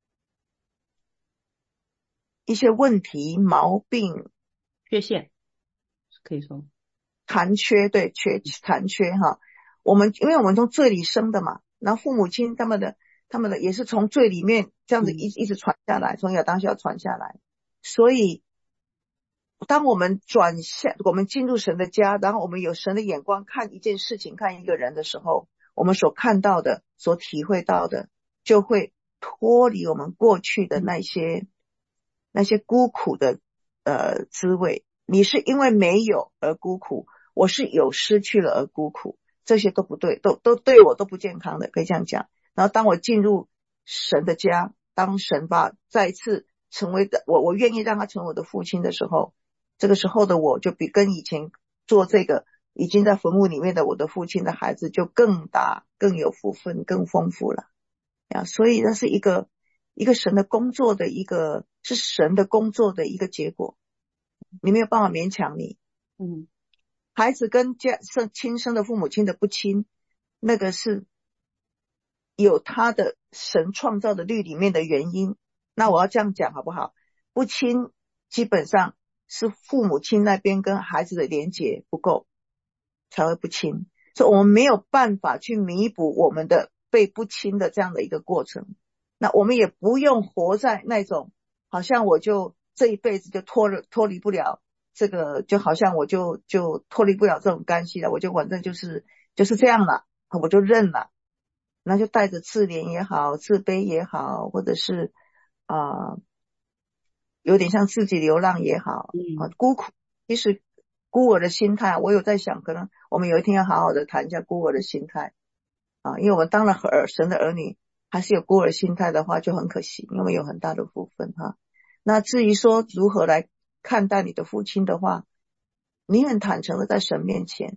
一些问题毛病缺陷可以说残缺，对，缺残缺哈。我们因为我们从罪里生的嘛，然后父母亲他们的他们的也是从罪里面这样子一一直传下来，从亚当夏传下来。所以当我们转向我们进入神的家，然后我们有神的眼光看一件事情看一个人的时候，我们所看到的所体会到的就会脱离我们过去的那些那些孤苦的呃滋味。你是因为没有而孤苦，我是有失去了而孤苦，这些都不对，都都对我都不健康的，可以这样讲。然后当我进入神的家，当神把再一次成为的我我愿意让他成为我的父亲的时候，这个时候的我就比跟以前做这个已经在坟墓里面的我的父亲的孩子就更大更有福分更丰富了呀。所以那是一个一个神的工作的一个是神的工作的一个结果，你没有办法勉强你。 嗯， 孩子跟家生亲生的父母亲的不亲，那个是有他的神创造的律里面的原因。那我要这样讲好不好？不亲基本上是父母亲那边跟孩子的连结不够才会不亲，所以我们没有办法去弥补我们的被不亲的这样的一个过程。那我们也不用活在那种好像我就这一辈子就脱了脱离不了这个，就好像我就就脱离不了这种干系了，我就反正就是就是这样了，我就认了，那就带着自怜也好自卑也好，或者是啊、呃、有点像自己流浪也好啊，孤苦。其实孤儿的心态我有在想，可能我们有一天要好好的谈一下孤儿的心态啊，因为我们当了儿神的儿女还是有孤儿心态的话就很可惜，因为有很大的部分哈。那至于说如何来看待你的父亲的话，你很坦诚的在神面前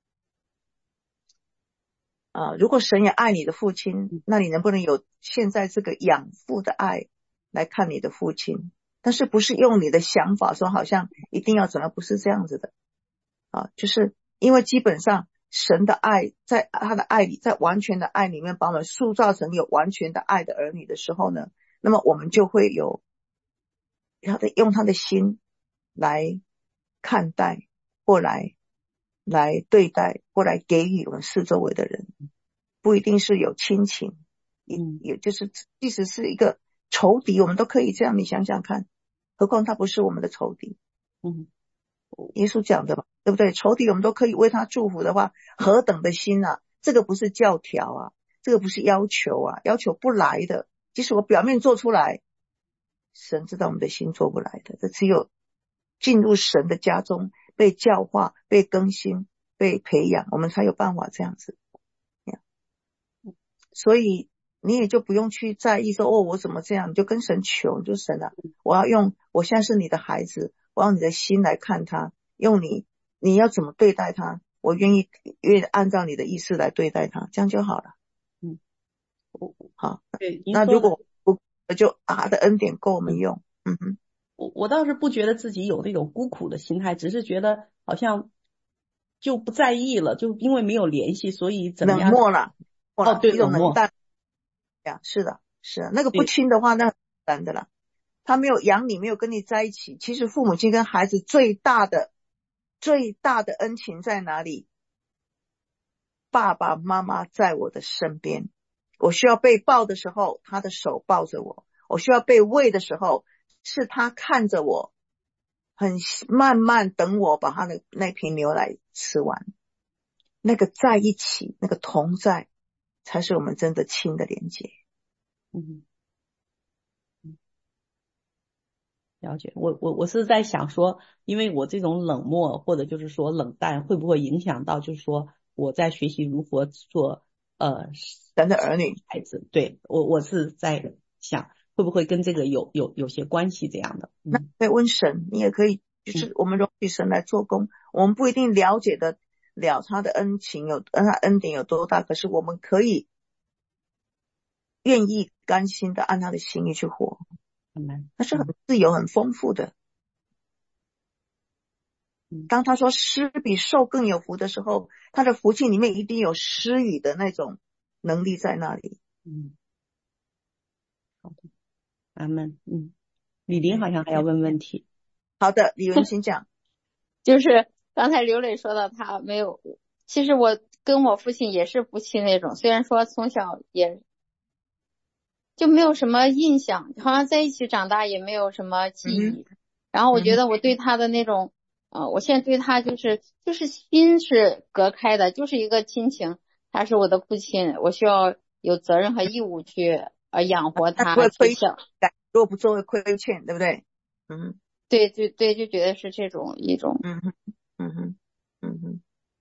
啊，如果神也爱你的父亲，那你能不能有现在这个养父的爱来看你的父亲？但是不是用你的想法说好像一定要怎么，不是这样子的啊，就是因为基本上神的爱在他的爱里，在完全的爱里面把我们塑造成有完全的爱的儿女的时候呢，那么我们就会有他的用他的心来看待或来来对待或来给予我们四周围的人，不一定是有亲情，也就是即使是一个仇敌我们都可以这样，你想想看，何况他不是我们的仇敌。 嗯， 耶稣讲的嘛，对不对？仇敌我们都可以为他祝福的话，何等的心啊，这个不是教条啊，这个不是要求啊，要求不来的，即使我表面做出来，神知道我们的心做不来的，这只有进入神的家中被教化被更新被培养，我们才有办法这样子。所以你也就不用去在意说哦我怎么这样，你就跟神求，你就神啊，我要用我现在是你的孩子，我要你的心来看他，用你你要怎么对待他，我愿意愿意按照你的意思来对待他，这样就好了。 嗯， 好， 对， 那如果不就啊的恩典够我们用。嗯哼， 我我倒是不觉得自己有那种孤苦的心态，只是觉得好像就不在意了，就因为没有联系，所以怎么样冷漠了， 哦，对， 一种冷漠冷淡呀，是的，是的，那个不对亲的话，那很难的啦。他没有养你，没有跟你在一起。其实父母亲跟孩子最大的最大的恩情在哪里？爸爸妈妈在我的身边，我需要被抱的时候，他的手抱着我；我需要被喂的时候，是他看着我，很慢慢等我把他的那瓶牛奶吃完。那个在一起，那个同在，才是我们真的亲的连接。 嗯，了解。我我我是在想说，因为我这种冷漠或者就是说冷淡，会不会影响到就是说我在学习如何做呃神的儿女孩子？对，我我是在想会不会跟这个有有有些关系这样的。嗯、 那可以问神，你也可以就是我们容许神来做工。我们不一定了解的了他的恩情有他恩典有多大，可是我们可以愿意甘心的按他的心意去活，那是很自由很丰富的。当他说施比受更有福的时候，他的福气里面一定有施予的那种能力在那里。 嗯，好的，阿们。嗯，李林好像还要问问题。 好的，李文请讲。 就是刚才刘磊说到他没有，其实我跟我父亲也是不亲那种，虽然说从小也就没有什么印象，好像在一起长大也没有什么记忆。嗯、然后我觉得我对他的那种，呃，我现在对他就是就是心是隔开的，就是一个亲情，他是我的父亲，我需要有责任和义务去呃养活他，去孝。 如果不做会亏欠，对不对？嗯， 对对对，就觉得是这种一种。 嗯哼，嗯哼，嗯哼。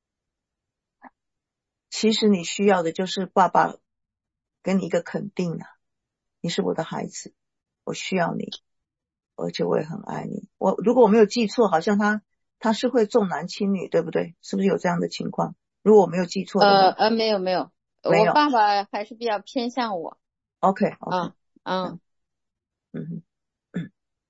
其实你需要的就是爸爸给你一个肯定啊，你是我的孩子，我需要你，而且我也很爱你。我如果我没有记错，好像他他是会重男轻女，对不对？是不是有这样的情况？如果我没有记错的话。 呃呃，没有没有， 没有我爸爸还是比较偏向我。 OK OK， 嗯嗯嗯嗯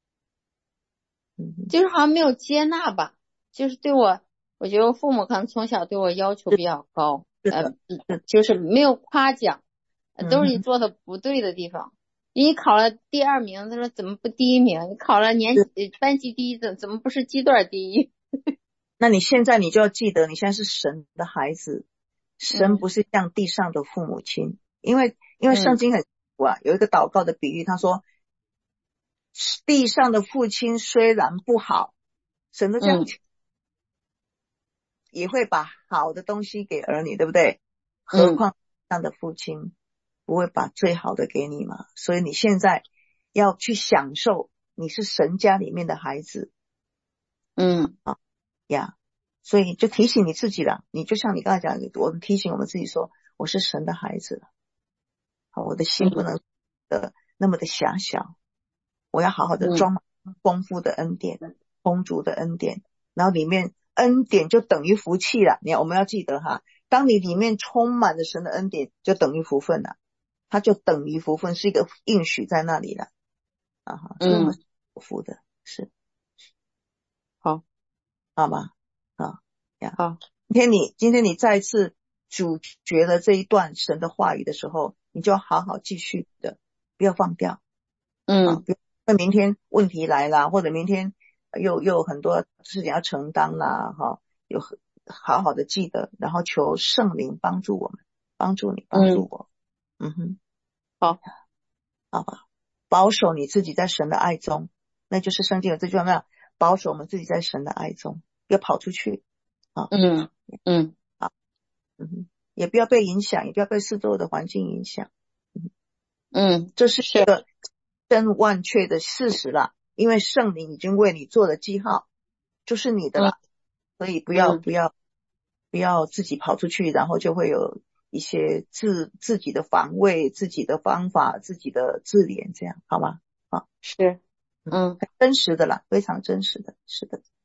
嗯， 就是好像没有接纳吧，就是对我，我觉得我父母可能从小对我要求比较高，呃，就是没有夸奖，都是你做的不对的地方。你考了第二名，他说怎么不第一名？你考了年班级第一，怎怎么不是鸡段第一？ 那你现在你就要记得，你现在是神的孩子，神不是像地上的父母亲，嗯、因为因为圣经很啊，有一个祷告的比喻，他说地上的父亲虽然不好，神都这样讲。嗯，也会把好的东西给儿女，对不对？何况这样的父亲不会把最好的给你吗？所以你现在要去享受你是神家里面的孩子。 嗯， 啊呀，所以就提醒你自己了，你就像你刚才讲，我们提醒我们自己说，我是神的孩子了，好，我的心不能呃那么的狭小，我要好好的装满丰富的恩典，丰足的恩典，然后里面恩典就等于福气了。你看，我们要记得哈，当你里面充满了神的恩典，就等于福分了，它就等于福分，是一个应许在那里了啊哈，所以我们是福的，是好， 好吗？啊呀， 好， 今天你今天你再次咀嚼了这一段神的话语的时候，你就要好好继续的，不要放掉。 嗯， 啊，那明天问题来了，或者明天又又有很多事情要承担啦，哈，有好好的记得，然后求圣灵帮助我们，帮助你，帮助我。嗯, 嗯哼， 好， 好吧，保守你自己在神的爱中，那就是圣经有这句话没有？保守我们自己在神的爱中，不要跑出去啊。 嗯嗯， 好，嗯哼，也不要被影响，也不要被四周的环境影响。嗯， 嗯， 这是一个真万确的事实了，因为圣灵已经为你做了记号，就是你的了，嗯、所以不要、嗯、不要不要自己跑出去，然后就会有一些自自己的防卫、自己的方法、自己的自怜，这样好吗？好， 是，嗯， 很真实的啦，非常真实的，是的。